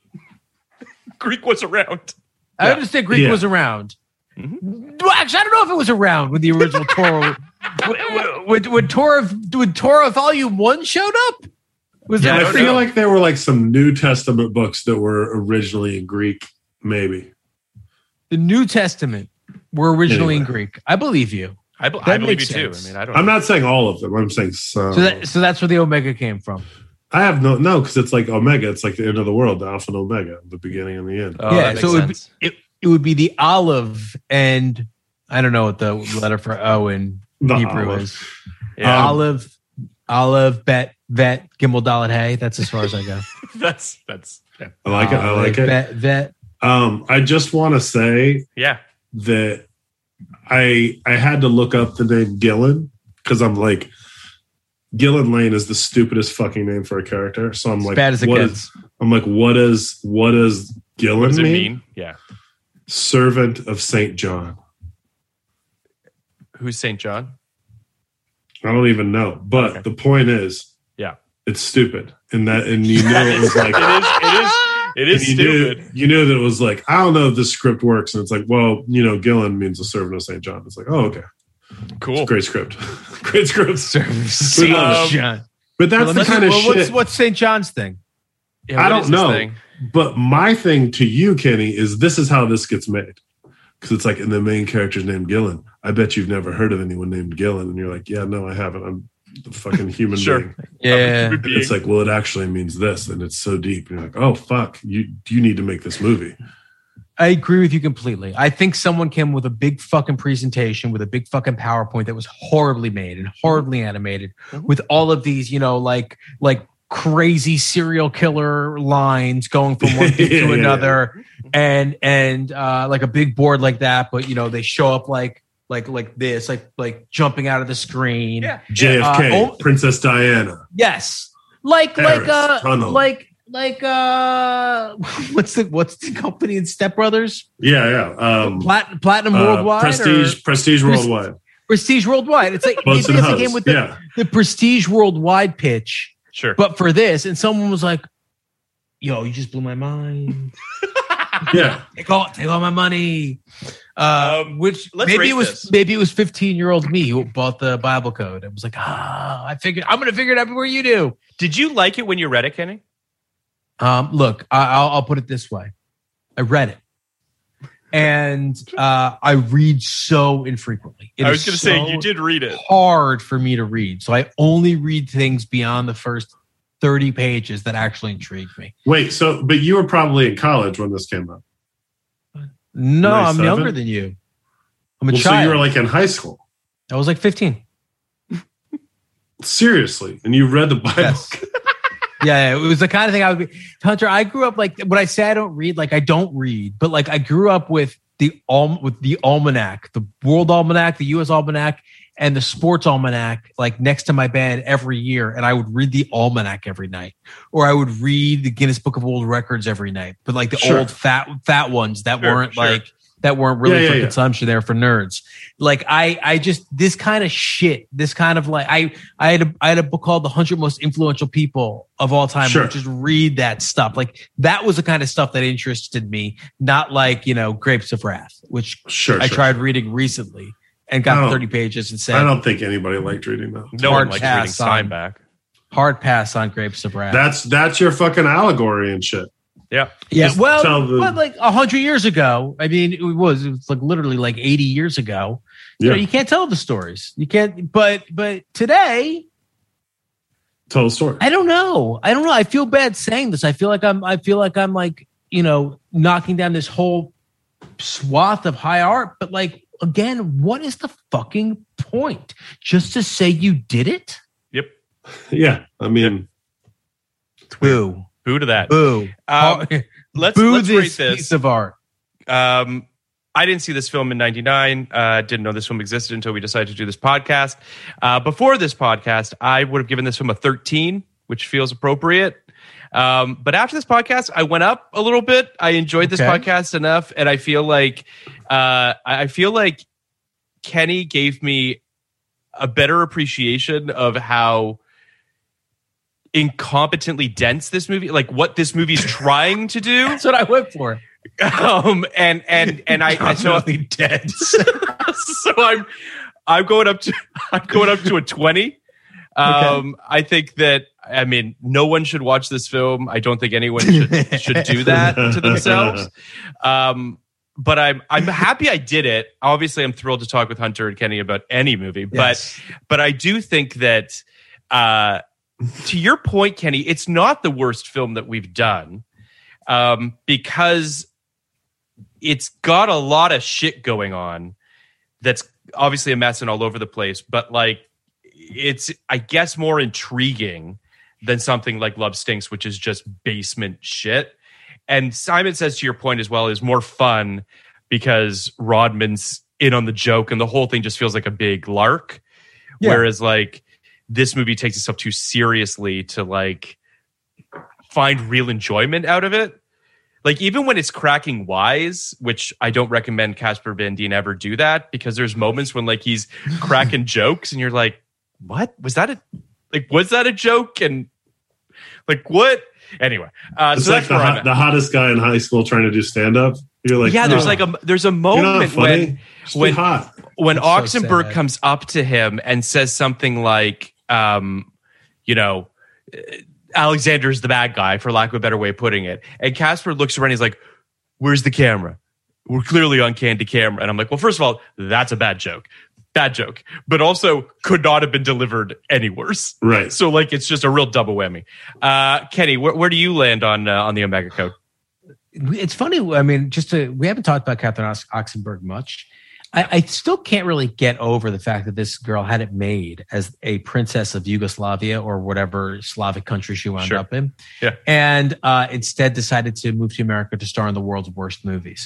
Greek was around. I yeah. understand Greek yeah. was around. Mm-hmm. Well, actually, I don't know if it was around when the original Torah. when, when, when Torah, when Torah Volume One showed up. Was yeah, there, I feel know. like there were like some New Testament books that were originally in Greek. Maybe the New Testament were originally anyway. in Greek. I believe you. I, b- I believe you sense. too. I mean, I don't. I'm know. not saying all of them. I'm saying some. So, that, so that's where the Omega came from. I have no no because it's like Omega. It's like the end of the world, the Alpha and Omega, the beginning and the end. Oh, yeah, so it would, be, it, it would be the olive, and I don't know what the letter for O in the Hebrew olive. is. Yeah. Um, olive, olive, bet, vet, gimel, dalet, hey. That's as far as I go. that's that's. Yeah. I like it. I like olive, it. Bet, vet. Um, I just want to say, yeah, that I I had to look up the name Gillen because I'm like. Gillen Lane is the stupidest fucking name for a character. So I'm as like, bad as it what gets. Is, I'm like, what is what does Gillen what does it mean? mean? Yeah. Servant of Saint John. Who's Saint John? I don't even know. But okay. the point is, yeah, it's stupid. And that, and you know, it was like, it is, it is, it is you stupid. Knew, you knew that it was like, I don't know if this script works. And it's like, well, you know, Gillen means a servant of Saint John. It's like, oh, okay. Cool. It's a great script. Great script. Saint um, John. But that's well, the kind of well, shit. What's, what's Saint John's thing? Yeah, I don't know. But my thing to you, Kenny, is this is how this gets made. Because it's like, and the main character's named Gillen. I bet you've never heard of anyone named Gillen. And you're like, yeah, no, I haven't. I'm the fucking human sure. being. Yeah. And it's like, well, it actually means this. And it's so deep. And you're like, oh, fuck. You, you need to make this movie. I agree with you completely. I think someone came with a big fucking presentation with a big fucking PowerPoint that was horribly made and horribly animated mm-hmm. with all of these, you know, like, like, crazy serial killer lines going from one thing to another and and uh like a big board like that, but you know they show up like like like this like like jumping out of the screen. yeah. J F K, uh, oh, Princess Diana. Yes, like Paris, like uh tunnel. like like uh what's the what's the company in Step Brothers? Yeah, yeah. Um, Plat- Platinum uh, Worldwide, Prestige, or? Prestige Worldwide, Prestige Worldwide. It's like Boats it and basically came Hose. with the, yeah. the Prestige Worldwide pitch. Sure. But for this, and someone was like, yo, you just blew my mind. Yeah. Take all, take all my money. Uh, Um, which let's maybe rate it was this. maybe it was fifteen year old me who bought the Bible code and was like, ah, I figured I'm gonna figure it out everywhere you do. Did you like it when you read it, Kenny? Um, look, I, I'll, I'll put it this way: I read it, and uh, I read so infrequently. It I was is going to say so you did read it. Hard for me to read, so I only read things beyond the first thirty pages that actually intrigue me. Wait, so but you were probably in college when this came out. No, I'm ninety-seven? younger than you. I'm a Well, so child. you were like in high school. I was like fifteen. Seriously, and you read the Bible. Yes. Yeah, it was the kind of thing I would be. Hunter, I grew up like when I say I don't read, like I don't read, but like I grew up with the Al- with the almanac, the World Almanac, the U S Almanac, and the Sports Almanac, like next to my bed every year, and I would read the almanac every night, or I would read the Guinness Book of World Records every night, but like the Sure. old fat fat ones that Sure, weren't sure. like that weren't really Yeah, for yeah, yeah. consumption. They're for nerds. Like I, I just this kind of shit. This kind of like I, I had a, I had a book called The Hundred Most Influential People of All Time. Sure. Would just read that stuff. Like that was the kind of stuff that interested me. Not like you know Grapes of Wrath, which Sure, I sure. tried reading recently and got No. thirty pages and said I don't think anybody liked reading that. No Hard one likes reading pass on- Steinbeck. hard pass on Grapes of Wrath. That's that's your fucking allegory and shit. Yeah. Yeah, Just well, tell the- but like a hundred years ago, I mean, it was it was like literally like eighty years ago. You Yeah. know, you can't tell the stories. You can't, but but today, Tell the story. I don't know. I don't know. I feel bad saying this. I feel like I'm. I feel like I'm like you know knocking down this whole swath of high art. But like again, what is the fucking point? Just to say you did it? Yep. Yeah, I mean, Boo. Boo to that. Boo. Um, let's Boo let's this rate this. piece of art. Um, I didn't see this film in ninety-nine. Uh, didn't know this film existed until we decided to do this podcast. Uh, before this podcast, I would have given this film a thirteen, which feels appropriate. Um, but after this podcast, I went up a little bit. I enjoyed this Okay. podcast enough, and I feel like uh, I I feel like Kenny gave me a better appreciation of how incompetently dense this movie, like what this movie's trying to do. That's what I went for. Um, and and and I, I so Completely dense. so I'm I'm going up to I'm going up to a twenty. Um, I think that I mean no one should watch this film. I don't think anyone should should do that to themselves. Um, but I'm I'm happy I did it. Obviously, I'm thrilled to talk with Hunter and Kenny about any movie. Yes. But but I do think that uh, to your point, Kenny, it's not the worst film that we've done um, because it's got a lot of shit going on that's obviously a mess and all over the place, but like it's, I guess, more intriguing than something like Love Stinks, which is just basement shit. And Simon Says, to your point as well, is more fun because Rodman's in on the joke and the whole thing just feels like a big lark. Yeah. Whereas like this movie takes itself too seriously to like find real enjoyment out of it. Like, even when it's cracking wise, which I don't recommend Casper Van Dien ever do that, because there's moments when, like, he's cracking jokes and you're like, what? Was that a, like, was that a joke? And, like, what? Anyway. Uh, it's so like the, hot, the hottest guy in high school trying to do stand-up. You're like, yeah, there's oh, like a, there's a moment when, when, hot. when That's Oxenberg so comes up to him and says something like, um, you know, Alexander's the bad guy, for lack of a better way of putting it. And Casper looks around and he's like, where's the camera? We're clearly on candid camera. And I'm like, well, first of all, that's a bad joke. Bad joke. But also could not have been delivered any worse. Right. So, like, it's just a real double whammy. Uh, Kenny, where, where do you land on uh, on the Omega Code? It's funny. I mean, just to, we haven't talked about Catherine Oxenberg much. I, I still can't really get over the fact that this girl had it made as a princess of Yugoslavia or whatever Slavic country she wound Sure. up in. Yeah. And uh, instead decided to move to America to star in the world's worst movies.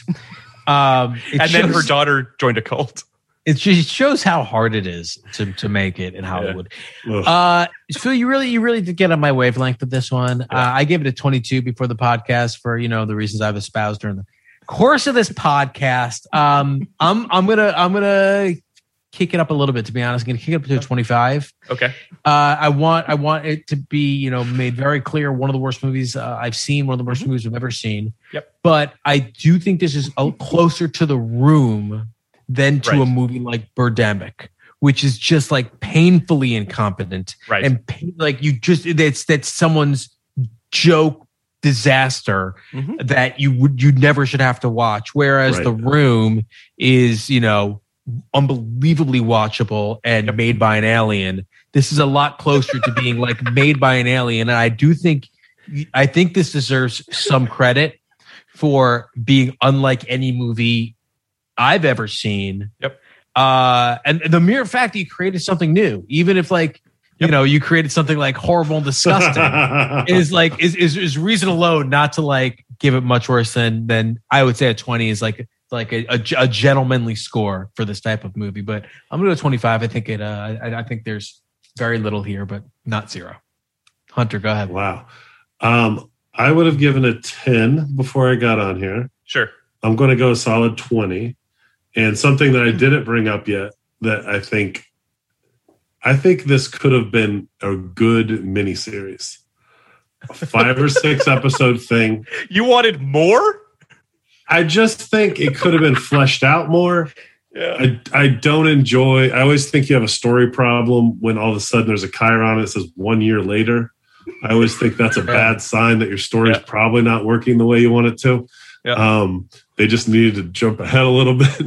Um, it And then her shows- daughter joined a cult. It just shows how hard it is to, to make it in Hollywood. Ugh. Uh, Phil, you really, you really did get on my wavelength with this one. Uh, I gave it a twenty-two before the podcast for, you know, the reasons I've espoused during the course of this podcast. Um, I'm, I'm gonna, I'm gonna kick it up a little bit. To be honest, I'm gonna kick it up to a twenty-five. Okay. Uh, I want, I want it to be, you know, made very clear. One of the worst movies uh, I've seen. One of the worst Mm-hmm. movies I've ever seen. Yep. But I do think this is a, closer to The Room than to Right. a movie like Birdemic, which is just like painfully incompetent. Right. And pain, like you just, that's, that's someone's joke disaster Mhm. that you would, you never should have to watch. Whereas Right. The Room is, you know, unbelievably watchable and made by an alien. This is a lot closer to being like made by an alien. And I do think, I think this deserves some credit for being unlike any movie I've ever seen. Yep. Uh, and the mere fact that you created something new, even if like, you know, you created something like horrible and disgusting is like, is, is, is reason alone not to like give it much worse than, than I would say a twenty is like, like a, a, a gentlemanly score for this type of movie. But I'm going to go twenty-five. I think it, uh, I, I think there's very little here, but not zero. Hunter, go ahead. Wow. Um, I would have given it ten before I got on here. Sure. I'm going to go a solid twenty. And something that I didn't bring up yet that I think, I think this could have been a good miniseries. A five or six episode thing. You wanted more? I just think it could have been fleshed out more. Yeah. I, I don't enjoy, I always think you have a story problem when all of a sudden there's a chyron that says one year later. I always think that's a bad sign that your story is Yeah. probably not working the way you want it to. Yeah. Um, they just needed to jump ahead a little bit.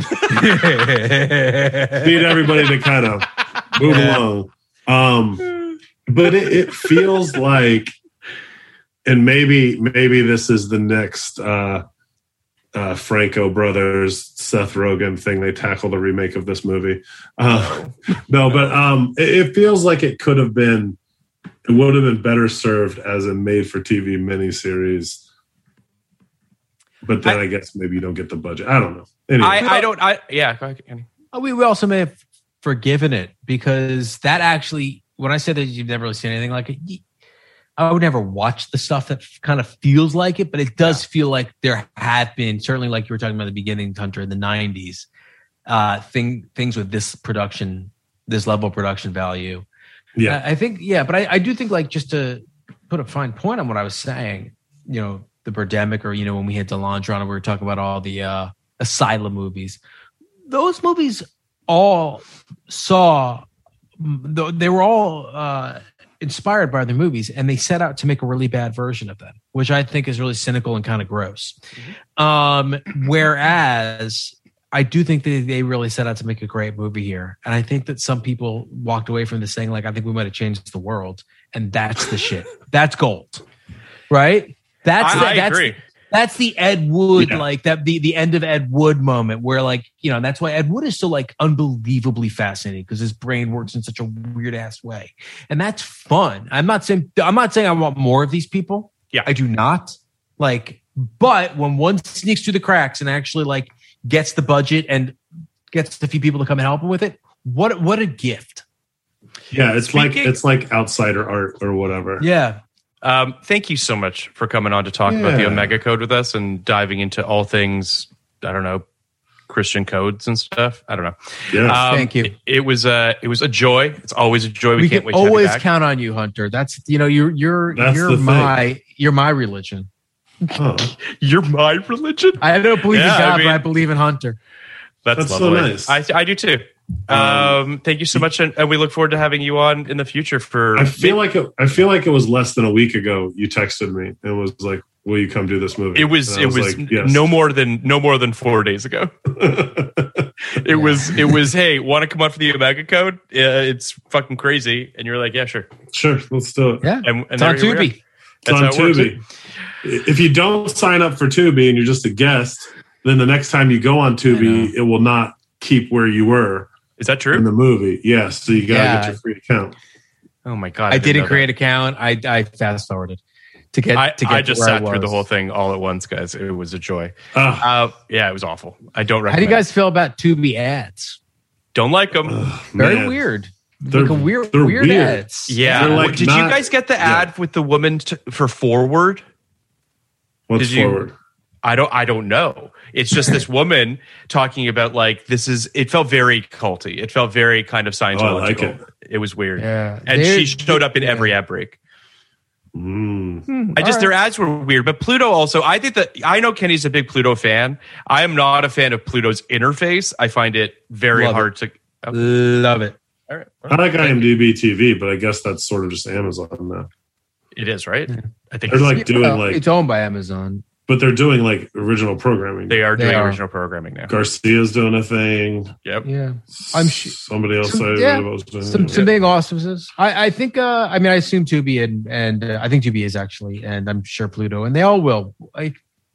Need everybody to kind of move Yeah. along. Um, but it, it feels like, and maybe maybe this is the next uh, uh, Franco brothers, Seth Rogen thing. They tackle the remake of this movie. Uh, no, but um, it, it feels like it could have been. It would have been better served as a made-for-T V miniseries. But then I, I guess maybe you don't get the budget. I don't know. Anyway. I, I don't. I yeah. Go ahead, Kenny. We we also may have forgiven it because that actually, when I said that you've never really seen anything like it, I would never watch the stuff that kind of feels like it, but it does feel like there have been, certainly like you were talking about at the beginning, Hunter, in the nineties, uh, thing, things with this production, this level of production value. Yeah. I, I think, yeah, but I, I do think like just to put a fine point on what I was saying, you know, the Birdemic or, you know, when we had Delandre on and we were talking about all the uh, Asylum movies, those movies all saw, they were all uh, inspired by other movies and they set out to make a really bad version of them, which I think is really cynical and kind of gross. Mm-hmm. Um, whereas I do think that they really set out to make a great movie here. And I think that some people walked away from this saying like, I think we might have changed the world. And that's the shit. That's gold. Right? That's I, the, I that's, agree. That's the Ed Wood, Yeah. like that the, the end of Ed Wood moment where like, you know, that's why Ed Wood is so like unbelievably fascinating because his brain works in such a weird ass way. And that's fun. I'm not saying I'm not saying I want more of these people. Yeah. I do not. Like, but when one sneaks through the cracks and actually like gets the budget and gets a few people to come and help him with it, what what a gift. Yeah, it's Speaking- like it's like outsider art or whatever. Yeah. Um, thank you so much for coming on to talk about the Yeah. Omega Code with us and diving into all things, I don't know, Christian codes and stuff. I don't know. Yeah. Um, Thank you. It, it was uh, it was a joy. It's always a joy. We, We can't can wait to have you always back. count on you, Hunter. That's you know you're you're That's you're the thing. my you're my religion. Oh, You're my religion. I don't believe Yeah, in God, I mean- but I believe in Hunter. That's, That's so lovely. nice. I, I do too. Um, thank you so much, and, and we look forward to having you on in the future. For I feel like it, I feel like it was less than a week ago. You texted me and was like, "Will you come do this movie?" it was And I it was like, yes. no more than no more than four days ago. It was it was hey, want to come on for the Omega Code? Uh, it's fucking crazy, and you're like, yeah, sure. Sure, let's do it. Yeah, And, and it's on there we are. Tubi. It's That's on how it works. Tubi. If you don't sign up for Tubi and you're just a guest, then the next time you go on Tubi, it will not keep where you were Is that in true? the movie. Yes, so you gotta Yeah. get your free account. Oh my god, I didn't didn't know create an account. I I fast forwarded to get I, to get I to just where sat I through the was. whole thing all at once, guys. It was a joy. Ah, Uh, yeah, it was awful. I don't How recommend. do you guys it. feel about Tubi ads? Don't like them? Very man. weird. They're- like a weird they're weird, weird. ads. Yeah. They're like Did not- you guys get the yeah. ad with the woman t- for Forward? What's Did you- forward? I don't. I don't know. It's just this woman talking about like this is. It felt very culty. It felt very kind of Scientological. Oh, I like it. It was weird. Yeah. And They're- she showed up in every ad break. Mm. I just their ads were weird, but Pluto also. I think that I know Kenny's a big Pluto fan. I am not a fan of Pluto's interface. I find it very Love hard to. Oh, Love it. all right, I like IMDb T V, but I guess that's sort of just Amazon now. it is right. I think They're like doing Well, like, it's owned by Amazon. but they're doing like original programming. they are They doing are. original programming now. Garcia's doing a thing. Yep. Yeah, I'm sure. Somebody else Some- I yeah, read about was doing Some it. some big auspices. I I think. Uh, I mean, I assume Tubi and and uh, I think Tubi is actually, and I'm sure Pluto, and they all will. Like,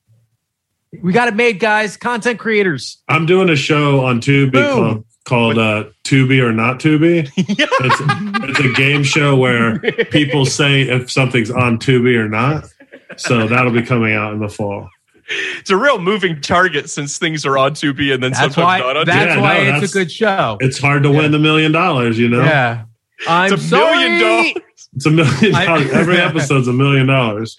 we got it made, guys. Content creators. I'm doing a show on Tubi Boom. called, called uh, Tubi or Not Tubi. it's, it's a game show where people say if something's on Tubi or not. So that'll be coming out in the fall. It's a real moving target since things are on Tubi and then That's sometimes why. not on That's Tubi. Yeah, why no, it's that's- a good show. It's hard to win the million dollars, you know? Yeah. I'm It's a sorry. million dollars. It's a million I- dollars. Every episode's a million dollars.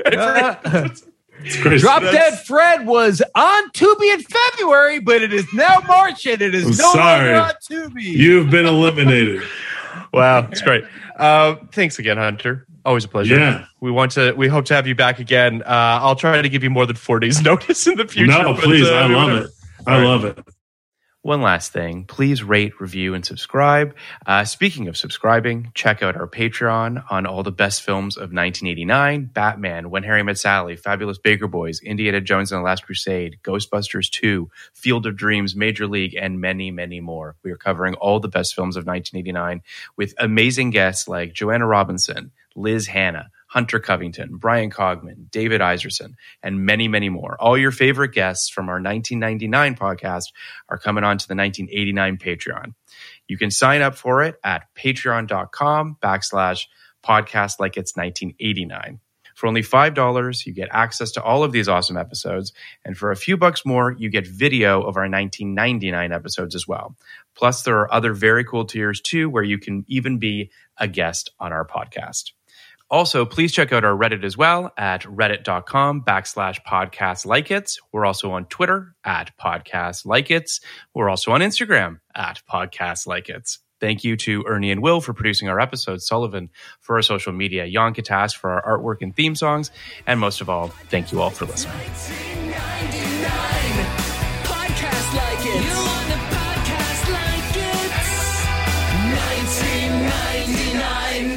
Uh, It's crazy. Drop That's- Dead Fred was on Tubi in February, but it is now March and it is I'm no sorry. longer on Tubi. You've been eliminated. Wow, it's great. Uh, thanks again, Hunter. Always a pleasure. Yeah. We want to. We hope to have you back again. Uh, I'll try to give you more than four days' notice in the future. No, but, please. uh, I love whatever. it. I All right. love it. One last thing, please rate, review, and subscribe. Uh, speaking of subscribing, check out our Patreon on all the best films of nineteen eighty-nine, Batman, When Harry Met Sally, Fabulous Baker Boys, Indiana Jones and the Last Crusade, Ghostbusters two, Field of Dreams, Major League, and many, many more. We are covering all the best films of nineteen eighty-nine with amazing guests like Joanna Robinson, Liz Hanna, Hunter Covington, Brian Cogman, David Iserson, and many, many more. All your favorite guests from our nineteen ninety-nine podcast are coming on to the nineteen eighty-nine Patreon. You can sign up for it at patreon.com backslash podcast like it's nineteen eighty-nine. For only five dollars, you get access to all of these awesome episodes. And for a few bucks more, you get video of our nineteen ninety-nine episodes as well. Plus, there are other very cool tiers too, where you can even be a guest on our podcast. Also, please check out our Reddit as well at reddit.com backslash podcast like it's. We're also on Twitter at podcast like it's. We're also on Instagram at podcast like it's. Thank you to Ernie and Will for producing our episodes, Sullivan for our social media, Jan Katas for our artwork and theme songs, and most of all, thank you all for listening. Podcast like it. You want a podcast like it? nineteen ninety-nine.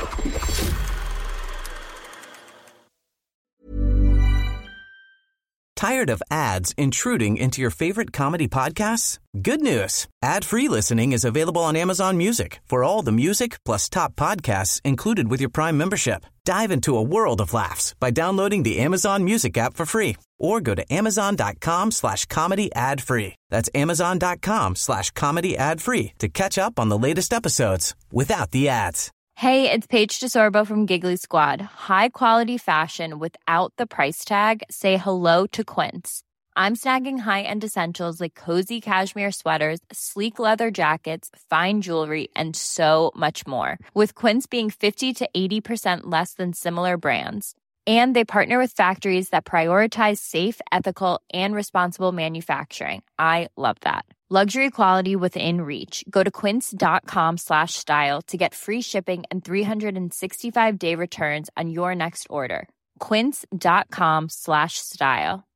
Tired of ads intruding into your favorite comedy podcasts? Good news. Ad-free listening is available on Amazon Music for all the music plus top podcasts included with your Prime membership. Dive into a world of laughs by downloading the Amazon Music app for free or go to amazon.com slash comedy ad free. That's amazon.com slash comedy ad free to catch up on the latest episodes without the ads. Hey, it's Paige DeSorbo from Giggly Squad. High quality fashion without the price tag. Say hello to Quince. I'm snagging high-end essentials like cozy cashmere sweaters, sleek leather jackets, fine jewelry, and so much more. With Quince being fifty to eighty percent less than similar brands. And they partner with factories that prioritize safe, ethical, and responsible manufacturing. I love that. Luxury quality within reach. Go to quince.com slash style to get free shipping and three sixty-five day returns on your next order. Quince.com slash style.